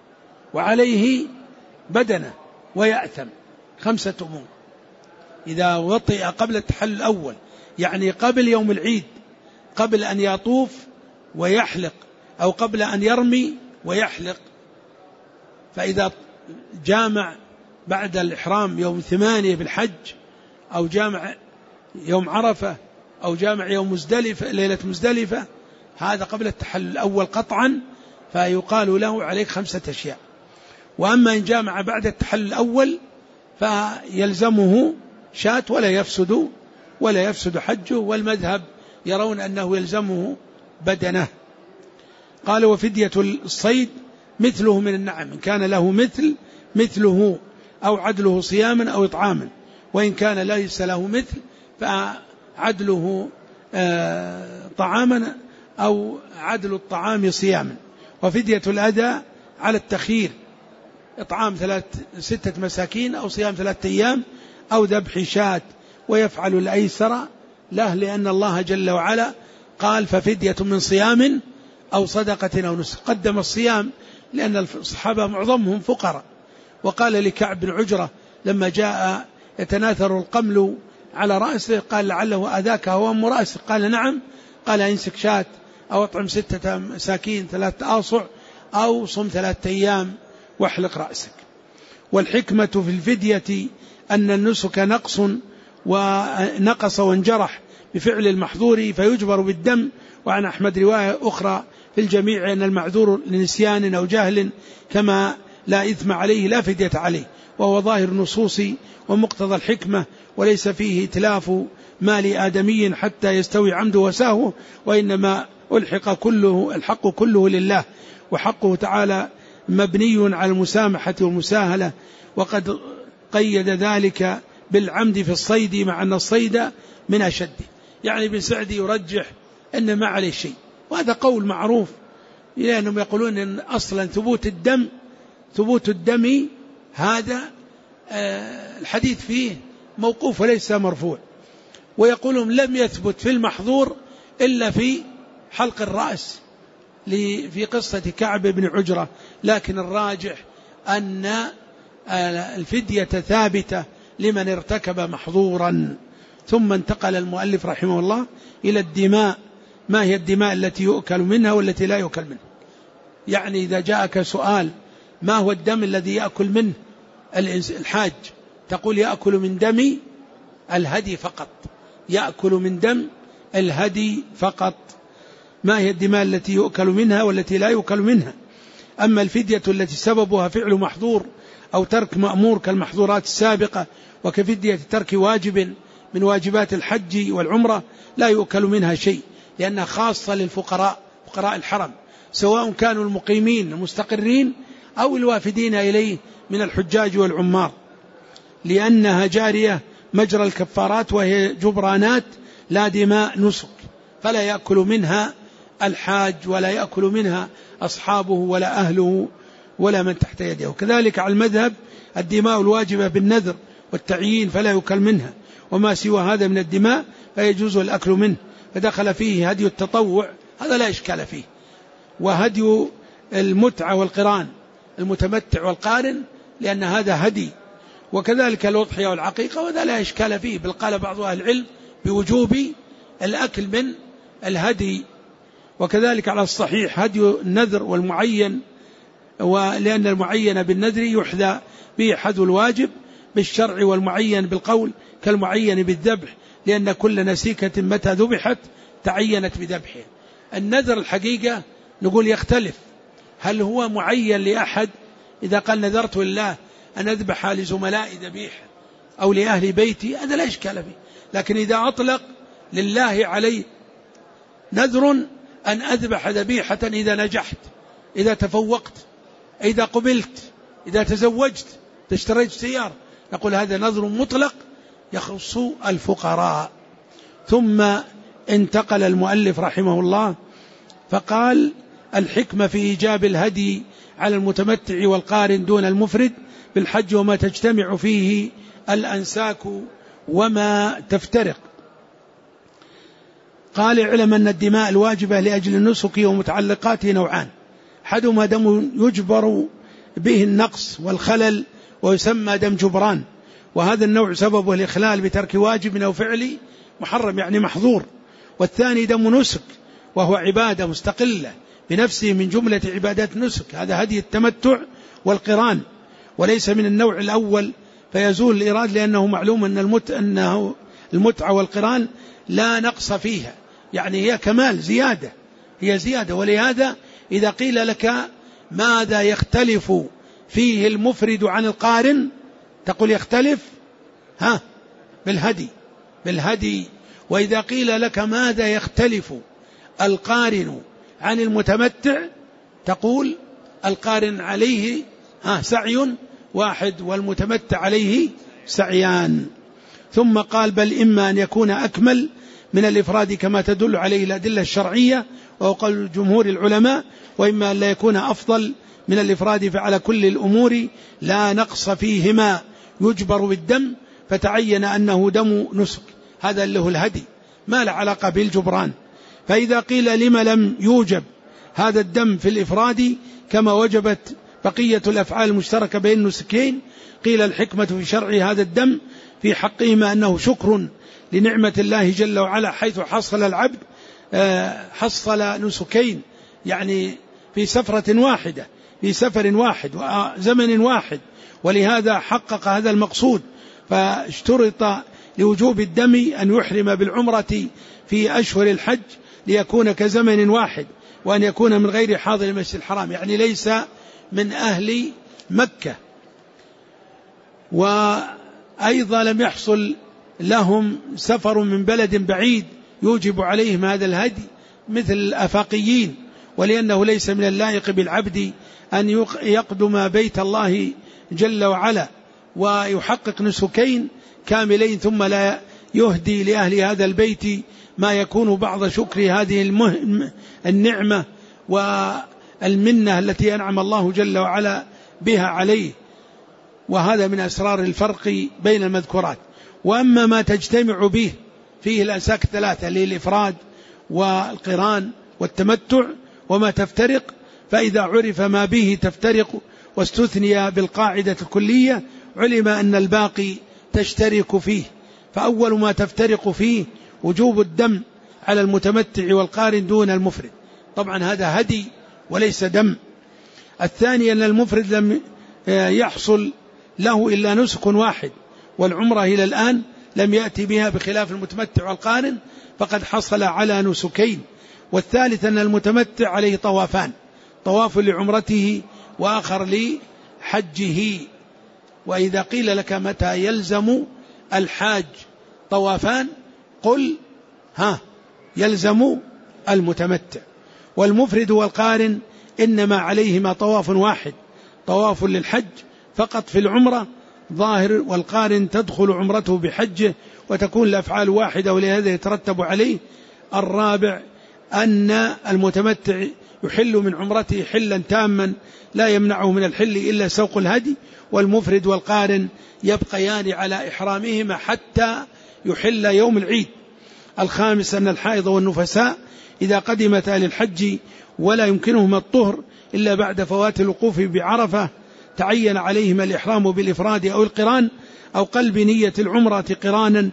S1: وعليه بدنه، ويأثم. 5 أمور. إذا وطئ قبل التحلل الأول، يعني قبل يوم العيد، قبل أن يطوف ويحلق، أو قبل أن يرمي ويحلق. فإذا جامع بعد الإحرام يوم 8 في الحج، أو جامع يوم عرفة، أو جامع يوم مزدلفة ليلة مزدلفة، هذا قبل التحلل الأول قطعا، فيقال له عليك 5 أشياء. وأما إن جامع بعد التحلل الأول فيلزمه شاة ولا يفسد حجه، والمذهب يرون أنه يلزمه بدنه. قال: وفدية الصيد مثله من النعم، إن كان له مثله أو عدله صياما أو إطعاما، وإن كان ليس له مثل فعدله طعاما أو عدل الطعام صياما. وفدية الأذى على التخيير: إطعام 6 مساكين أو صيام 3 أيام أو ذبح شاة، ويفعل الأيسر له، لأن الله جل وعلا قال: ففدية من صيام أو صدقة أو نسك. قدم الصيام لأن الصحابة معظمهم فقراء. وقال لكعب بن عجرة لما جاء يتناثر القمل على رأسه قال لعله أذاك هو أم رأسه؟ قال نعم. قال امسك شاة أو اطعم 6 مساكين 3 آصع أو صم 3 أيام واحلق رأسك. والحكمة في الفدية أن النسك ونقص وانجرح بفعل المحظور فيجبر بالدم. وعن أحمد رواية أخرى في الجميع أن المعذور لنسيان أو جهل كما لا إثم عليه لا فدية عليه، وهو ظاهر النصوص ومقتضى الحكمة، وليس فيه إتلاف مال آدمي حتى يستوي عمده وسهوه، وإنما الحق كله لله، وحقه تعالى مبني على المسامحة والمساهلة. وقد قيد ذلك بالعمد في الصيد مع أن الصيد من أشده. يعني ابن سعدي يرجح أن ما عليه شيء، وهذا قول معروف، لأنهم يقولون أن أصلا ثبوت الدم هذا الحديث فيه موقوف وليس مرفوع، ويقولون لم يثبت في المحظور إلا في حلق الرأس في قصة كعب بن عجرة. لكن الراجح أن الفدية ثابتة لمن ارتكب محظورا. ثم انتقل المؤلف رحمه الله إلى الدماء. ما هي الدماء التي يؤكل منها والتي لا يؤكل منها؟ يعني إذا جاءك سؤال ما هو الدم الذي يأكل منه الحاج، تقول يأكل من دم الهدي فقط، يأكل من دم الهدي فقط. ما هي الدماء التي يؤكل منها والتي لا يؤكل منها؟ أما الفدية التي سببها فعل محظور أو ترك مأمور كالمحظورات السابقة، وكفدية ترك واجب من واجبات الحج والعمرة، لا يؤكل منها شيء، لأنها خاصة للفقراء، فقراء الحرم، سواء كانوا المقيمين المستقرين أو الوافدين إليه من الحجاج والعمار، لأنها جارية مجرى الكفارات، وهي جبرانات لا دماء نسك، فلا يأكل منها الحاج ولا يأكل منها أصحابه ولا أهله ولا من تحت يده. وكذلك على المذهب الدماء الواجبة بالنذر والتعيين فلا يؤكل منها، وما سوى هذا من الدماء فيجوز الأكل منه. فدخل فيه هدي التطوع، هذا لا إشكال فيه، وهدي المتعة والقران، المتمتع والقارن، لأن هذا هدي. وكذلك الأضحية والعقيقة، وهذا لا إشكال فيه، بل قال بعض أهل العلم بوجوب الأكل من الهدي. وكذلك على الصحيح هدي النذر والمعين، ولأن المعين بالنذر يحذى به حذو الواجب بالشرع، والمعين بالقول كالمعين بالذبح، لأن كل نسيكة متى ذبحت تعينت بذبحها. النذر الحقيقة نقول يختلف، هل هو معين لأحد؟ إذا قال نذرت لله أن أذبح لزملائي ذبيحة أو لأهل بيتي، هذا لا إشكال فيه. لكن إذا أطلق لله علي نذر أن أذبح ذبيحة إذا نجحت، إذا تفوقت، إذا قبلت، إذا تزوجت، اشتريت سيارة، نقول هذا نذر مطلق يخص الفقراء. ثم انتقل المؤلف رحمه الله فقال الحكمة في إيجاب الهدي على المتمتع والقارن دون المفرد بالحج، وما تجتمع فيه الأنساك وما تفترق. قال اعلم أن الدماء الواجبة لأجل النسك ومتعلقاته نوعان، أحدهما دم يجبر به النقص والخلل ويسمى دم جبران، وهذا النوع سببه الإخلال بترك واجب أو فعل محرم يعني محظور. والثاني دم نسك، وهو عبادة مستقلة بنفسه من جملة عبادات النسك، هذا هدي التمتع والقران، وليس من النوع الأول فيزول الإراد، لأنه معلوم أن المتعة والقران لا نقص فيها، يعني هي كمال زيادة، هي زيادة. ولهذا إذا قيل لك ماذا يختلف فيه المفرد عن القارن، تقول يختلف بالهدي. وإذا قيل لك ماذا يختلف القارن عن المتمتع، تقول القارن عليه سعي واحد والمتمتع عليه سعيان. ثم قال بل إما أن يكون أكمل من الإفراد كما تدل عليه الأدلة الشرعية وهو قول جمهور العلماء، وإما أن لا يكون أفضل من الإفراد، فعلى كل الأمور لا نقص فيهما يجبر بالدم، فتعين أنه دم نسك، هذا اللي هو الهدي ما له علاقة بالجبران. فإذا قيل لما لم يوجب هذا الدم في الإفراد كما وجبت بقية الأفعال المشتركة بين النسكين. قيل الحكمة في شرع هذا الدم في حقهما أنه شكر لنعمة الله جل وعلا، حيث حصل العبد حصل نسكين، يعني في سفرة واحدة، في سفر واحد وزمن واحد، ولهذا حقق هذا المقصود. فاشترط لوجوب الدم أن يحرم بالعمرة في أشهر الحج ليكون كزمن واحد، وأن يكون من غير حاضر المسجد الحرام، يعني ليس من أهل مكة. وأيضا لم يحصل لهم سفر من بلد بعيد يوجب عليهم هذا الهدي مثل الآفاقيين، ولأنه ليس من اللائق بالعبد أن يقدم بيت الله جل وعلا ويحقق نسكين كاملين ثم لا يهدي لأهل هذا البيت ما يكون بعض شكر هذه النعمة والمنة التي أنعم الله جل وعلا بها عليه. وهذا من أسرار الفرق بين المذكورات. وأما ما تجتمع به فيه الأنساك الثلاثة للإفراد والقران والتمتع، وما تفترق، فإذا عرف ما به تفترق واستثني بالقاعدة الكلية علم أن الباقي تشترك فيه. فأول ما تفترق فيه وجوب الدم على المتمتع والقارن دون المفرد، طبعا هذا هدي وليس دم. الثاني أن المفرد لم يحصل له إلا نسك واحد، والعمرة إلى الآن لم يأتي بها، بخلاف المتمتع والقارن فقد حصل على نسكين. والثالث أن المتمتع عليه طوافان، طواف لعمرته وآخر لحجه. وإذا قيل لك متى يلزم الحاج طوافان قل يلزم المتمتع. والمفرد والقارن إنما عليهما طواف واحد، طواف للحج فقط في العمرة ظاهر، والقارن تدخل عمرته بحجه وتكون الأفعال واحدة، ولهذا يترتب عليه. الرابع أن المتمتع يحل من عمرته حلا تاما لا يمنعه من الحل إلا سوق الهدي، والمفرد والقارن يبقيان على إحرامهما حتى يحل يوم العيد. الخامس أن الحائض والنفساء إذا قدمتا للحج ولا يمكنهما الطهر إلا بعد فوات الوقوف بعرفة تعين عليهما الإحرام بالإفراد أو القران أو قلب نية العمرة قرانا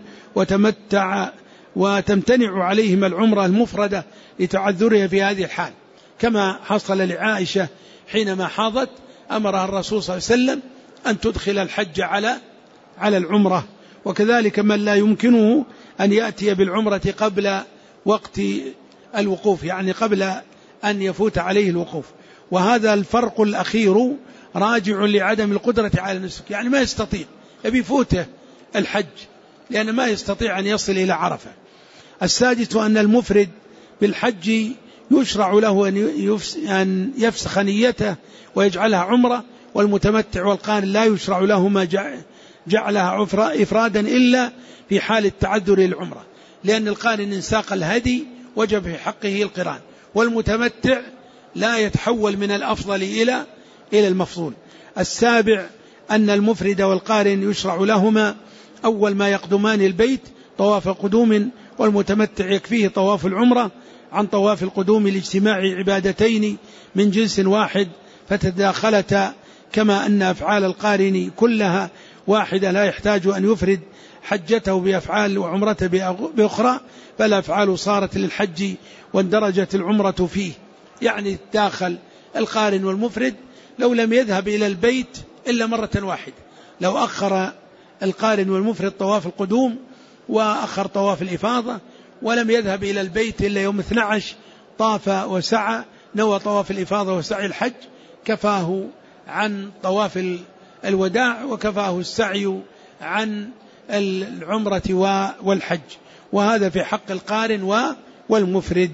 S1: وتمتنع عليهما العمرة المفردة لتعذرها في هذه الحال، كما حصل لعائشة حينما حاضت أمرها الرسول صلى الله عليه وسلم أن تدخل الحج على العمرة. وكذلك من لا يمكنه أن يأتي بالعمرة قبل وقت الوقوف، يعني قبل أن يفوت عليه الوقوف. وهذا الفرق الأخير راجع لعدم القدرة على النسك، يعني ما يستطيع، يبي يفوته الحج لأنه ما يستطيع أن يصل إلى عرفة. السادس أن المفرد بالحج يشرع له أن يفسخ نيته ويجعلها عمرة، والمتمتع والقارن لا يشرع لهما جعلها إفرادا إلا في حال التعذر للعمرة، لأن القارن إن ساق الهدي وجب في حقه القران، والمتمتع لا يتحول من الأفضل إلى المفضول. السابع أن المفرد والقارن يشرع لهما أول ما يقدمان البيت طواف قدوم، والمتمتع يكفيه طواف العمرة عن طواف القدوم لاجتماع عبادتين من جنس واحد فتداخلتا، كما أن أفعال القارن كلها واحدة لا يحتاج أن يفرد حجته بأفعال وعمرته بأخرى، فالأفعال صارت للحج واندرجت العمرة فيه. يعني داخل القارن والمفرد لو لم يذهب إلى البيت إلا مرة واحدة، لو أخر القارن والمفرد طواف القدوم وأخر طواف الإفاضة ولم يذهب إلى البيت إلا يوم 12 طاف وسعى نوى طواف الإفاضة وسعي الحج، كفاه عن طواف الوداع وكفاه السعي عن العمرة والحج. وهذا في حق القارن والمفرد.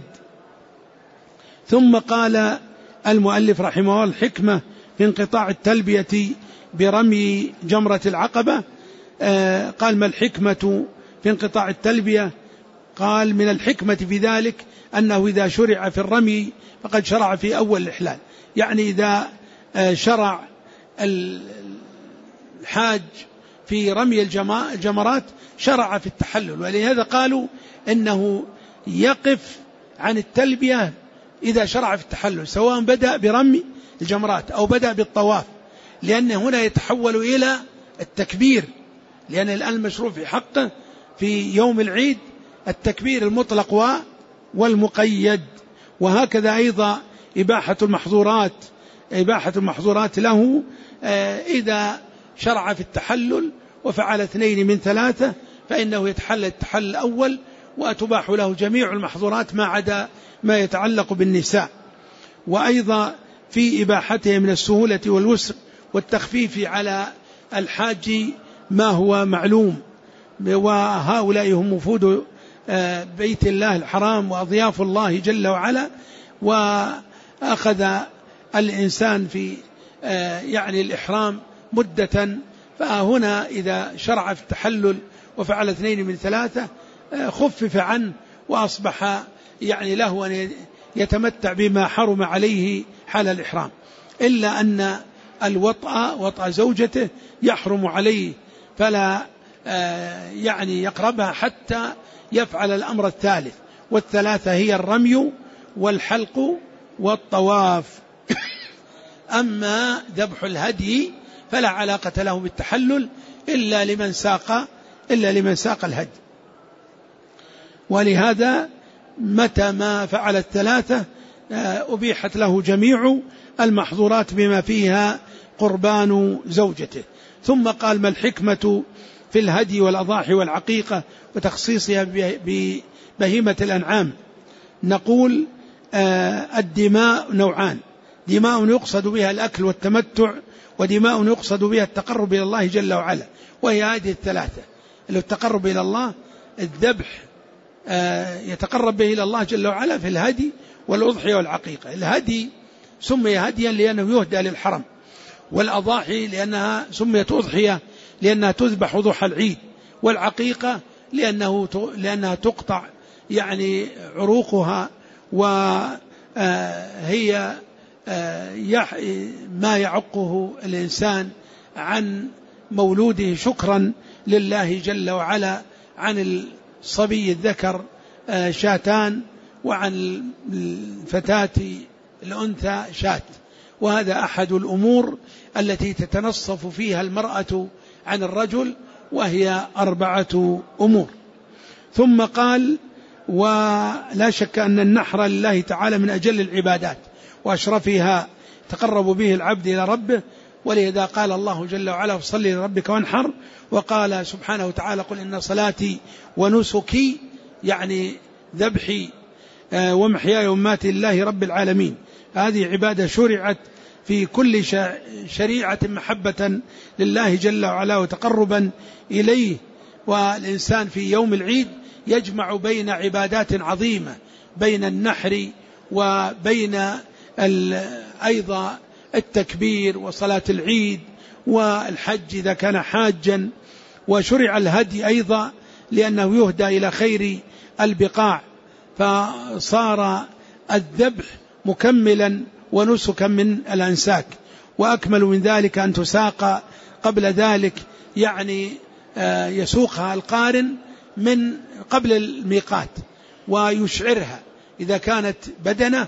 S1: ثم قال المؤلف رحمه الله الحكمة في انقطاع التلبية برمي جمرة العقبة. قال ما الحكمة في انقطاع التلبية؟ قال من الحكمة في ذلك أنه إذا شرع في الرمي فقد شرع في أول الإحلال، يعني إذا شرع الحاج في رمي الجمرات شرع في التحلل، ولهذا قالوا إنه يقف عن التلبية إذا شرع في التحلل سواء بدأ برمي الجمرات أو بدأ بالطواف، لأن هنا يتحول إلى التكبير، لأن الآن المشروع في حقه في يوم العيد التكبير المطلق والمقيد. وهكذا أيضا إباحة المحظورات له إذا شرع في التحلل وفعل 2 من 3 فإنه يتحلل التحلل الأول وتباح له جميع المحظورات ما عدا ما يتعلق بالنساء. وأيضا في إباحته من السهولة واليسر والتخفيف على الحاج ما هو معلوم، وهؤلاء هم وفود بيت الله الحرام وأضياف الله جل وعلا. وأخذ الإنسان في يعني الإحرام مدة، فهنا إذا شرع في التحلل وفعل 2 من 3 خفف عنه وأصبح يعني له أن يتمتع بما حرم عليه حال الإحرام، إلا أن وطأ زوجته يحرم عليه، فلا يعني يقربها حتى يفعل الأمر الثالث، والثلاثة هي الرمي والحلق والطواف. أما ذبح الهدي فلا علاقة له بالتحلل إلا لمن ساق الهدي. ولهذا متى ما فعل الثلاثة أبيحت له جميع المحظورات بما فيها قربان زوجته. ثم قال: ما الحكمة في الهدي والأضاحي والعقيقة وتخصيصها ببهيمة الأنعام؟ نقول الدماء نوعان: دماء يقصد بها الأكل والتمتع، ودماء يقصد بها التقرب إلى الله جل وعلا، وهي هذه الثلاثة. التقرب إلى الله الذبح يتقرب به إلى الله جل وعلا في الهدي والأضحية والعقيقة. الهدي سمي هديا لأنه يهدى للحرم، والأضاحي لأنها سميت أضحية لأنها تذبح ضحى العيد، والعقيقة لأنها تقطع يعني عروقها، وهي ما يعقه الإنسان عن مولوده شكرا لله جل وعلا. عن الصبي الذكر شاتان، وعن الفتاة الأنثى شات، وهذا أحد الأمور التي تتنصف فيها المرأة عن الرجل، وهي 4 أمور. ثم قال: ولا شك أن النحر لله تعالى من أجل العبادات وأشرفها تقرب به العبد إلى ربه، ولذا قال الله جل وعلا: فصل لربك وانحر. وقال سبحانه وتعالى: قل إن صلاتي ونسكي، يعني ذبحي ومحياي ومماتي لله رب العالمين. هذه عبادة شرعت في كل شريعة محبة لله جل وعلا وتقربا إليه. والإنسان في يوم العيد يجمع بين عبادات عظيمة، بين النحر وبين أيضا التكبير وصلاة العيد والحج إذا كان حاجا. وشرع الهدي أيضا لأنه يهدى إلى خير البقاع، فصار الذبح مكملا ونسكا من الأنساك. وأكمل من ذلك أن تساق قبل ذلك، يعني يسوقها القارن من قبل الميقات ويشعرها، إذا كانت بدنة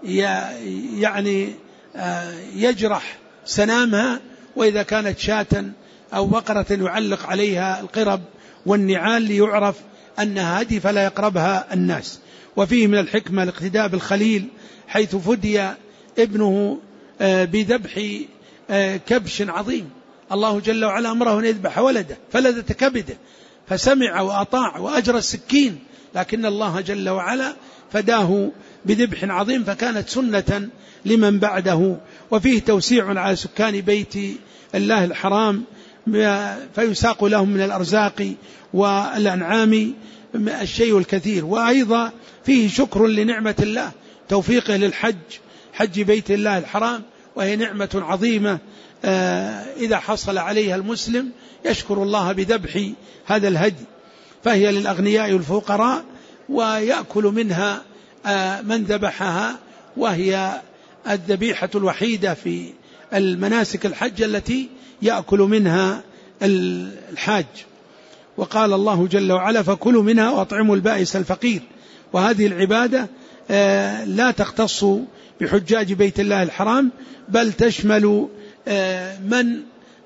S1: يعني يجرح سنامها، وإذا كانت شاة أو بقرة يعلق عليها القرب والنعال ليعرف أنها هدي فلا يقربها الناس. وفيه من الحكمة الاقتداء بالخليل، حيث فدي ابنه بذبح كبش عظيم، الله جل وعلا أمره أن يذبح ولده فلذة كبده، فسمع وأطاع وأجرى السكين، لكن الله جل وعلا فداه بذبح عظيم، فكانت سنة لمن بعده. وفيه توسيع على سكان بيت الله الحرام، فيساق لهم من الأرزاق والأنعام الشيء الكثير. وأيضا فيه شكر لنعمة الله، توفيقه للحج، حج بيت الله الحرام، وهي نعمة عظيمة إذا حصل عليها المسلم يشكر الله بذبح هذا الهدي، فهي للأغنياء والفقراء، ويأكل منها من ذبحها، وهي الذبيحة الوحيدة في المناسك الحج التي يأكل منها الحاج. وقال الله جل وعلا: فكلوا منها وأطعموا البائس الفقير. وهذه العبادة لا تختص بحجاج بيت الله الحرام، بل تشمل من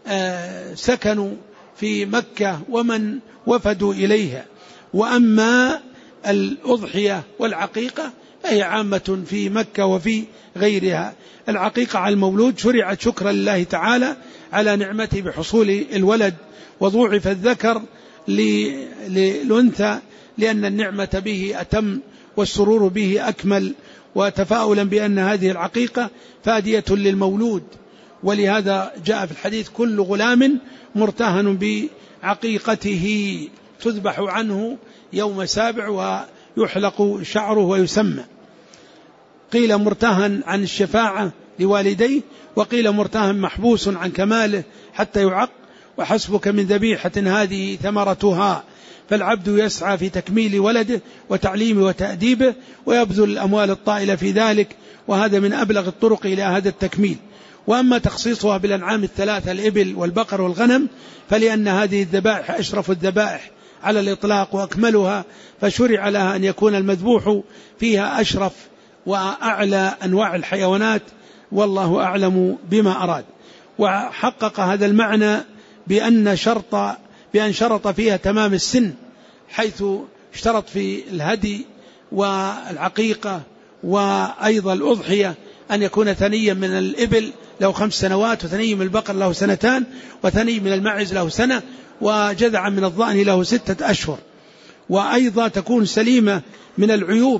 S1: سكنوا في مكة ومن وفدوا إليها. وأما الأضحية والعقيقة فهي عامة في مكة وفي غيرها. العقيقة على المولود شرعت شكرا لله تعالى على نعمته بحصول الولد، وضوعف الذكر للأنثى لأن النعمة به أتم والسرور به أكمل، وتفاؤلا بأن هذه العقيقة فادية للمولود. ولهذا جاء في الحديث: كل غلام مرتهن بعقيقته تذبح عنه يوم 7 ويحلق شعره ويسمى. قيل مرتهن عن الشفاعة لوالديه، وقيل مرتهن محبوس عن كماله حتى يعق. وحسبك من ذبيحة هذه ثمرتها، فالعبد يسعى في تكميل ولده وتعليمه وتأديبه ويبذل الأموال الطائلة في ذلك، وهذا من أبلغ الطرق إلى هذا التكميل. وأما تخصيصها بالأنعام الثلاثة الإبل والبقر والغنم فلأن هذه الذبائح أشرف الذبائح على الإطلاق وأكملها، فشرع لها أن يكون المذبوح فيها أشرف وأعلى أنواع الحيوانات، والله أعلم بما أراد. وحقق هذا المعنى بأن شرط فيها تمام السن، حيث اشترط في الهدي والعقيقة وأيضا الأضحية أن يكون ثنيا من الإبل له 5 سنوات، وثني من البقر له 2 سنين، وثني من الماعز له 1 سنة، وجذعا من الضأن له 6 أشهر. وأيضا تكون سليمة من العيوب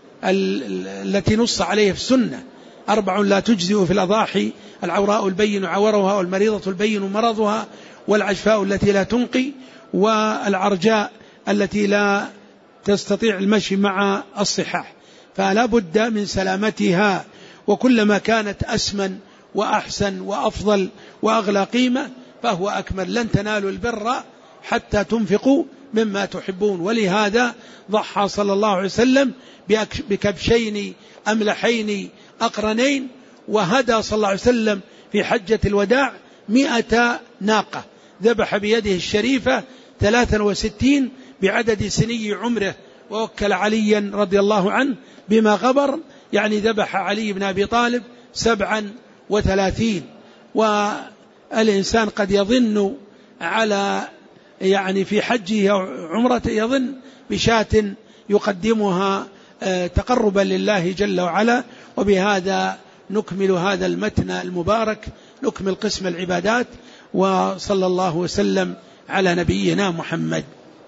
S1: التي نص عليها في السنة: 4 لا تجزئ في الأضاحي: العوراء البين عورها، والمريضة البين مرضها، والعجفاء التي لا تنقي، والعرجاء التي لا تستطيع المشي مع الصحاح. فلا بد من سلامتها، وكلما كانت أسمن وأحسن وأفضل وأغلى قيمة فهو أكمل. لن تنالوا البر حتى تنفقوا مما تحبون. ولهذا ضحى صلى الله عليه وسلم بكبشين أملحين أقرنين، وهدى صلى الله عليه وسلم في حجة الوداع 100 ناقة، ذبح بيده الشريفة 63 بعدد سني عمره، ووكل عليا رضي الله عنه بما غبر، يعني ذبح علي بن أبي طالب 37. والإنسان قد يظن على في حجه أو عمرته يظن بشاة يقدمها تقربا لله جل وعلا. وبهذا نكمل هذا المتن المبارك، نكمل قسم العبادات، وصلى الله وسلم على نبينا محمد.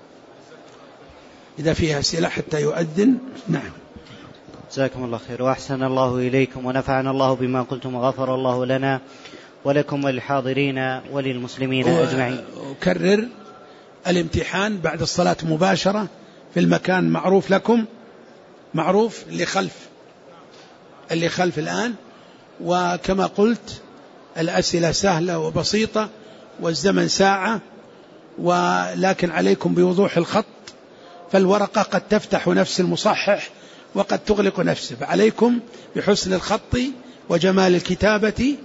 S1: إذا فيها أسئلة حتى يؤذن. نعم.
S2: جزاكم الله خير وأحسن الله إليكم ونفعنا الله بما قلتم وغفر الله لنا ولكم وللحاضرين وللمسلمين أجمعين.
S1: أكرر: الامتحان بعد الصلاة مباشرة في المكان معروف لكم، معروف اللي خلف الآن. وكما قلت الأسئلة سهلة وبسيطة والزمن ساعة، ولكن عليكم بوضوح الخط، فالورقة قد تفتح نفس المصحح وقد تغلق نفسه، فعليكم بحسن الخط وجمال الكتابة،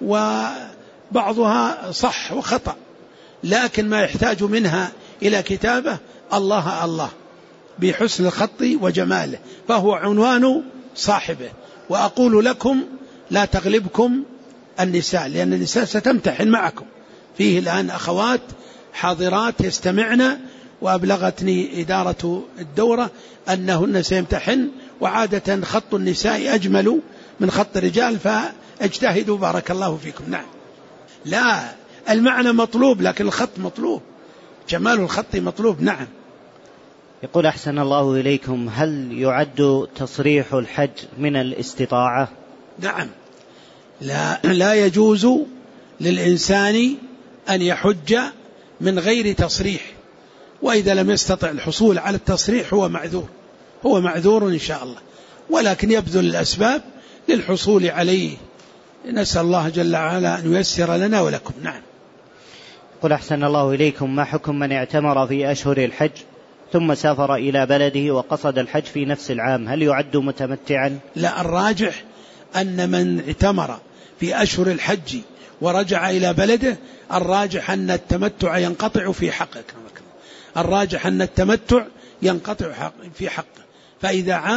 S1: وبعضها صح وخطأ، لكن ما يحتاج منها إلى كتابة الله الله بحسن الخط وجماله، فهو عنوان صاحبه. وأقول لكم لا تغلبكم النساء، لأن النساء ستمتحن معكم. فيه الآن أخوات حاضرات يستمعن، وأبلغتني إدارة الدورة أنهن سيمتحن، وعادة خط النساء أجمل من خط الرجال، فاجتهدوا بارك الله فيكم. نعم. لا، المعنى مطلوب لكن الخط مطلوب، جمال الخط مطلوب. نعم.
S2: يقول أحسن الله إليكم: هل يعد تصريح الحج من الاستطاعة؟
S1: نعم. لا يجوز للإنسان أن يحج من غير تصريح، وإذا لم يستطع الحصول على التصريح هو معذور إن شاء الله، ولكن يبذل الأسباب للحصول عليه. نسأل الله جل وعلا أن ييسر لنا ولكم. نعم.
S2: قل أحسن الله إليكم: ما حكم من اعتمر في أشهر الحج ثم سافر إلى بلده وقصد الحج في نفس العام، هل يعد متمتعا؟
S1: لا، الراجح أن من اعتمر في أشهر الحج ورجع إلى بلده، الراجح أن التمتع ينقطع في حقه، الراجح أن التمتع ينقطع في حقه، فإذا عاد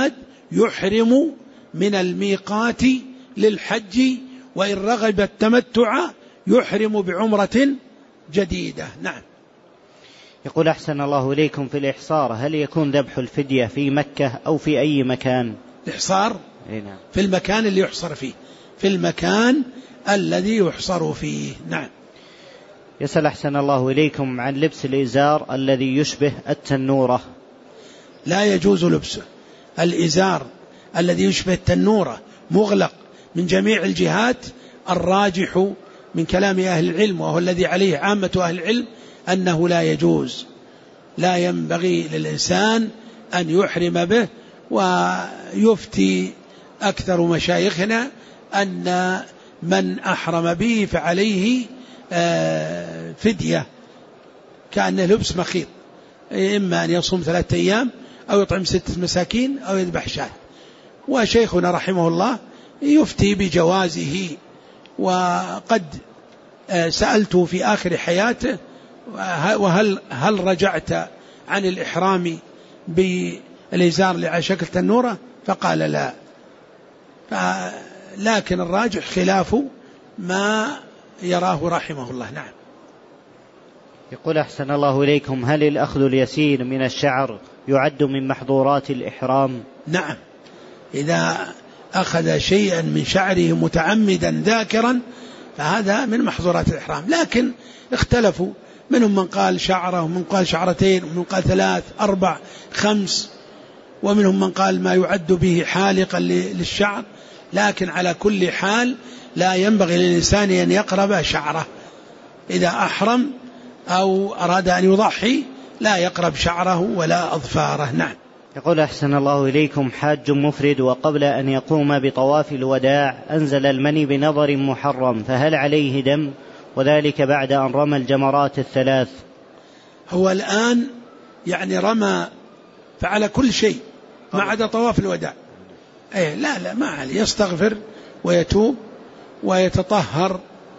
S1: يحرم من الميقات للحج، وإن رغب التمتع يحرم بعمرة جديدة. نعم.
S2: يقول أحسن الله إليكم، في الإحصار هل يكون ذبح الفدية في مكة أو في أي مكان؟
S1: الإحصار
S2: نعم.
S1: في المكان اللي يحصر فيه، في المكان الذي يحصر فيه. نعم.
S2: يسأل أحسن الله إليكم عن لبس الإزار الذي يشبه التنورة.
S1: لا يجوز لبسه. الإزار الذي يشبه التنورة مغلق من جميع الجهات. الراجح من كلام أهل العلم، وهو الذي عليه عامة أهل العلم، أنه لا يجوز، لا ينبغي للإنسان أن يحرم به. ويفتي أكثر مشايخنا أن من أحرم به فعليه فدية كأنه لبس مخيط، إما أن يصوم 3 أيام أو يطعم 6 مساكين أو يذبح شاة. وشيخنا رحمه الله يفتي بجوازه. وقد سألته في آخر حياته هل رجعت عن الإحرام بالإزار على شكل تنورة؟ فقال لا. لكن الراجح خلاف ما يراه رحمه الله. نعم.
S2: يقول أحسن الله إليكم، هل الأخذ اليسير من الشعر يعد من محظورات الإحرام؟
S1: نعم، إذا أخذ شيئا من شعره متعمدا ذاكرا فهذا من محظورات الإحرام. لكن اختلفوا، منهم من قال شعره، ومن قال شعرتين، ومن قال 3 4 5، ومنهم من قال ما يعد به حالقا للشعر. لكن على كل حال لا ينبغي للإنسان أن يقرب شعره إذا أحرم أو أراد أن يضحي، لا يقرب شعره ولا أظفاره. نعم.
S2: يقول أحسن الله إليكم، حاج مفرد وقبل أن يقوم بطواف الوداع أنزل المني بنظر محرم، فهل عليه دم؟ وذلك بعد أن رمى الجمرات 3.
S1: هو الآن يعني رمى فعلى كل شيء ما عدا طواف الوداع. لا ما عليه، يستغفر ويتوب ويتطهر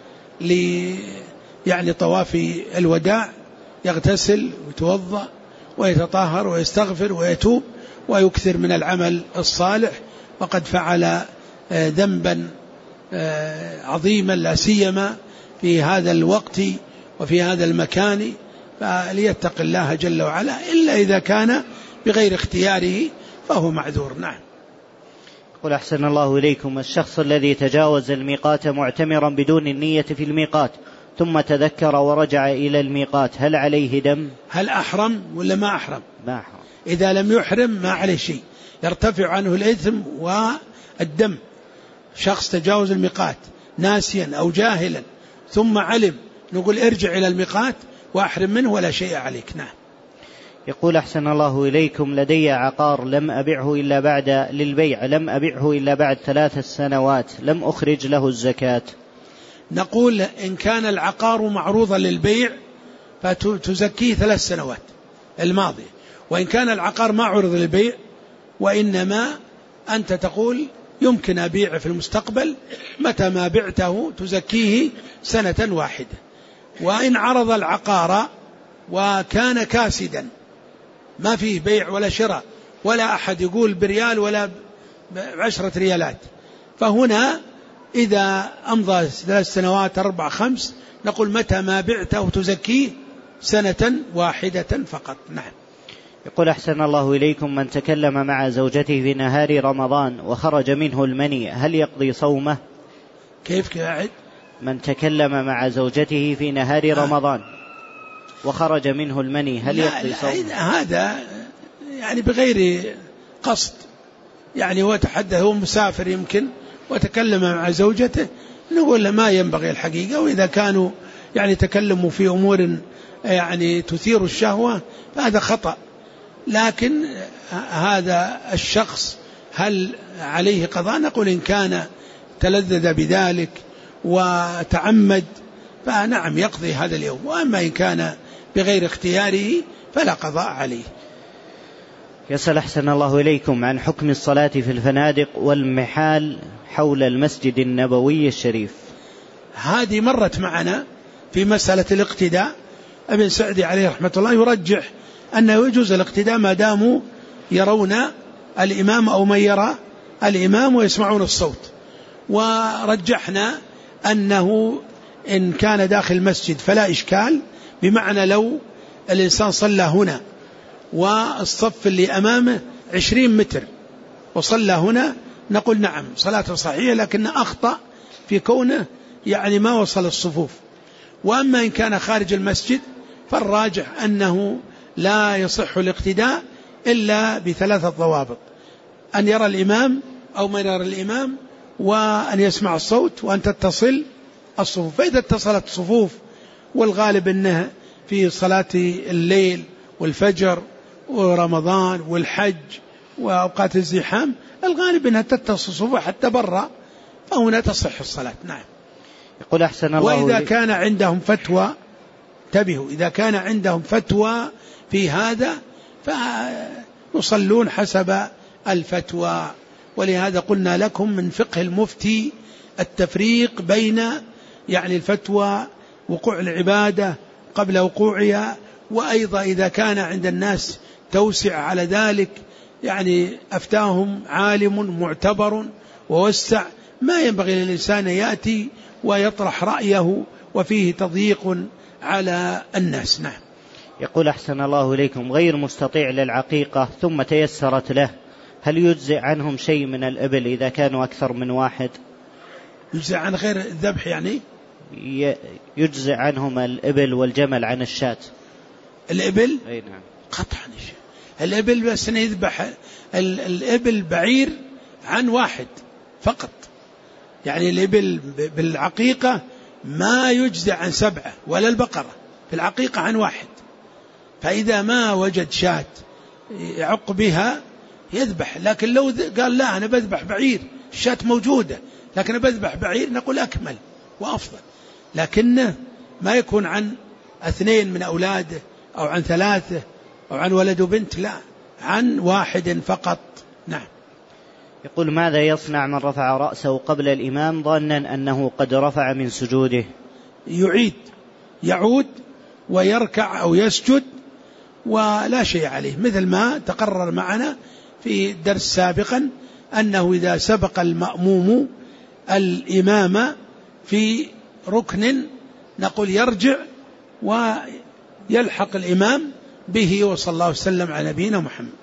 S1: يعني طواف الوداع، يغتسل ويتوضأ ويتطهر ويستغفر ويتوب ويكثر من العمل الصالح. وقد فعل ذنبا عظيما لا سيما في هذا الوقت وفي هذا المكان، فليتق الله جل وعلا، إلا إذا كان بغير اختياره فهو معذور. نعم.
S2: يقول أحسن الله إليكم، الشخص الذي تجاوز الميقات معتمرا بدون النية في الميقات ثم تذكر ورجع إلى الميقات، هل عليه دم؟
S1: هل أحرم ولا ما أحرم؟
S2: ما أحرم.
S1: إذا لم يحرم ما عليه شيء، يرتفع عنه الإثم والدم. شخص تجاوز الميقات ناسيا أو جاهلا ثم علم، نقول ارجع إلى الميقات وأحرم منه ولا شيء عليك. نعم.
S2: يقول أحسن الله إليكم، لدي عقار لم أبعه إلا بعد 3 سنوات، لم أخرج له الزكاة.
S1: نقول إن كان العقار معروضا للبيع فتزكيه 3 سنوات الماضية، وإن كان العقار ما عرض للبيع وإنما أنت تقول يمكن أبيع في المستقبل، متى ما بعته تزكيه 1 سنة. وإن عرض العقار وكان كاسدا ما فيه بيع ولا شراء ولا أحد يقول بريال ولا ب10 ريالات، فهنا إذا أمضى 3 سنوات 4 5 نقول متى ما بعته تزكيه 1 سنة فقط. نعم.
S2: يقول أحسن الله إليكم، من تكلم مع زوجته في نهار رمضان وخرج منه المني هل يقضي صومه؟
S1: كيف قاعد؟
S2: من تكلم مع زوجته في نهار رمضان وخرج منه المني هل يقضي صومه؟
S1: هذا يعني بغير قصد، يعني هو تحدث، هو مسافر يمكن وتكلم مع زوجته، نقول له ما ينبغي الحقيقة. وإذا كانوا يعني تكلموا في أمور يعني تثير الشهوة فهذا خطأ. لكن هذا الشخص هل عليه قضاء؟ نقول إن كان تلذذ بذلك وتعمد فنعم يقضي هذا اليوم، وأما إن كان بغير اختياره فلا قضاء عليه.
S2: يسأل أحسن الله إليكم عن حكم الصلاة في الفنادق والمحال حول المسجد النبوي الشريف.
S1: هذه مرت معنا في مسألة الاقتداء. ابن سعدي عليه رحمة الله يرجح أنه يجوز الاقتداء ما داموا يرون الإمام أو من يرى الإمام ويسمعون الصوت. ورجحنا أنه إن كان داخل المسجد فلا إشكال، بمعنى لو الإنسان صلى هنا والصف اللي أمامه 20 متر وصلى هنا نقول نعم صلاته صحيحة، لكن أخطأ في كونه يعني ما وصل الصفوف. وأما إن كان خارج المسجد فالراجح أنه لا يصح الاقتداء إلا بثلاثة ضوابط: أن يرى الإمام أو من يرى الإمام، وأن يسمع الصوت، وأن تتصل الصفوف. فإذا اتصلت الصفوف، والغالب أنه في صلاة الليل والفجر ورمضان والحج وأوقات الزحام الغالب أنها تتصل الصفوف حتى برا، فهنا تصح الصلاة. نعم.
S2: يقول أحسن الله.
S1: وإذا كان عندهم فتوى، انتبهوا، إذا كان عندهم فتوى في هذا فيصلون حسب الفتوى. ولهذا قلنا لكم من فقه المفتي التفريق بين يعني الفتوى وقوع العبادة قبل وقوعها، وأيضا إذا كان عند الناس توسع على ذلك، يعني أفتاهم عالم معتبر ووسع، ما ينبغي للإنسان يأتي ويطرح رأيه وفيه تضييق على الناس. نعم.
S2: يقول أحسن الله إليكم: غير مستطيع للعقيقة ثم تيسرت له، هل يجزئ عنهم شيء من الإبل إذا كانوا أكثر من واحد؟ يجزئ
S1: عن غير الذبح يعني؟
S2: يجزئ عنهم الإبل والجمل عن الشاة.
S1: الإبل؟
S2: أي نعم.
S1: قطعا الإبل بس يذبح الإبل بعير عن واحد فقط، يعني الإبل بالعقيقة ما يجزئ عن 7، ولا البقرة في العقيقة عن 1. فإذا ما وجد شاة يعق بها يذبح. لكن لو قال لا أنا بذبح بعير، الشاة موجودة لكن بذبح بعير، نقول أكمل وأفضل، لكنه ما يكون عن 2 من أولاده أو عن 3 أو عن ولد وبنت، لا، عن 1 فقط. نعم.
S2: يقول: ماذا يصنع من رفع رأسه قبل الإمام ظنا أنه قد رفع من سجوده؟
S1: يعود ويركع أو يسجد ولا شيء عليه، مثل ما تقرر معنا في الدرس سابقا أنه إذا سبق المأموم الإمام في ركن نقول يرجع ويلحق الإمام به. وصلى الله وسلم على نبينا محمد.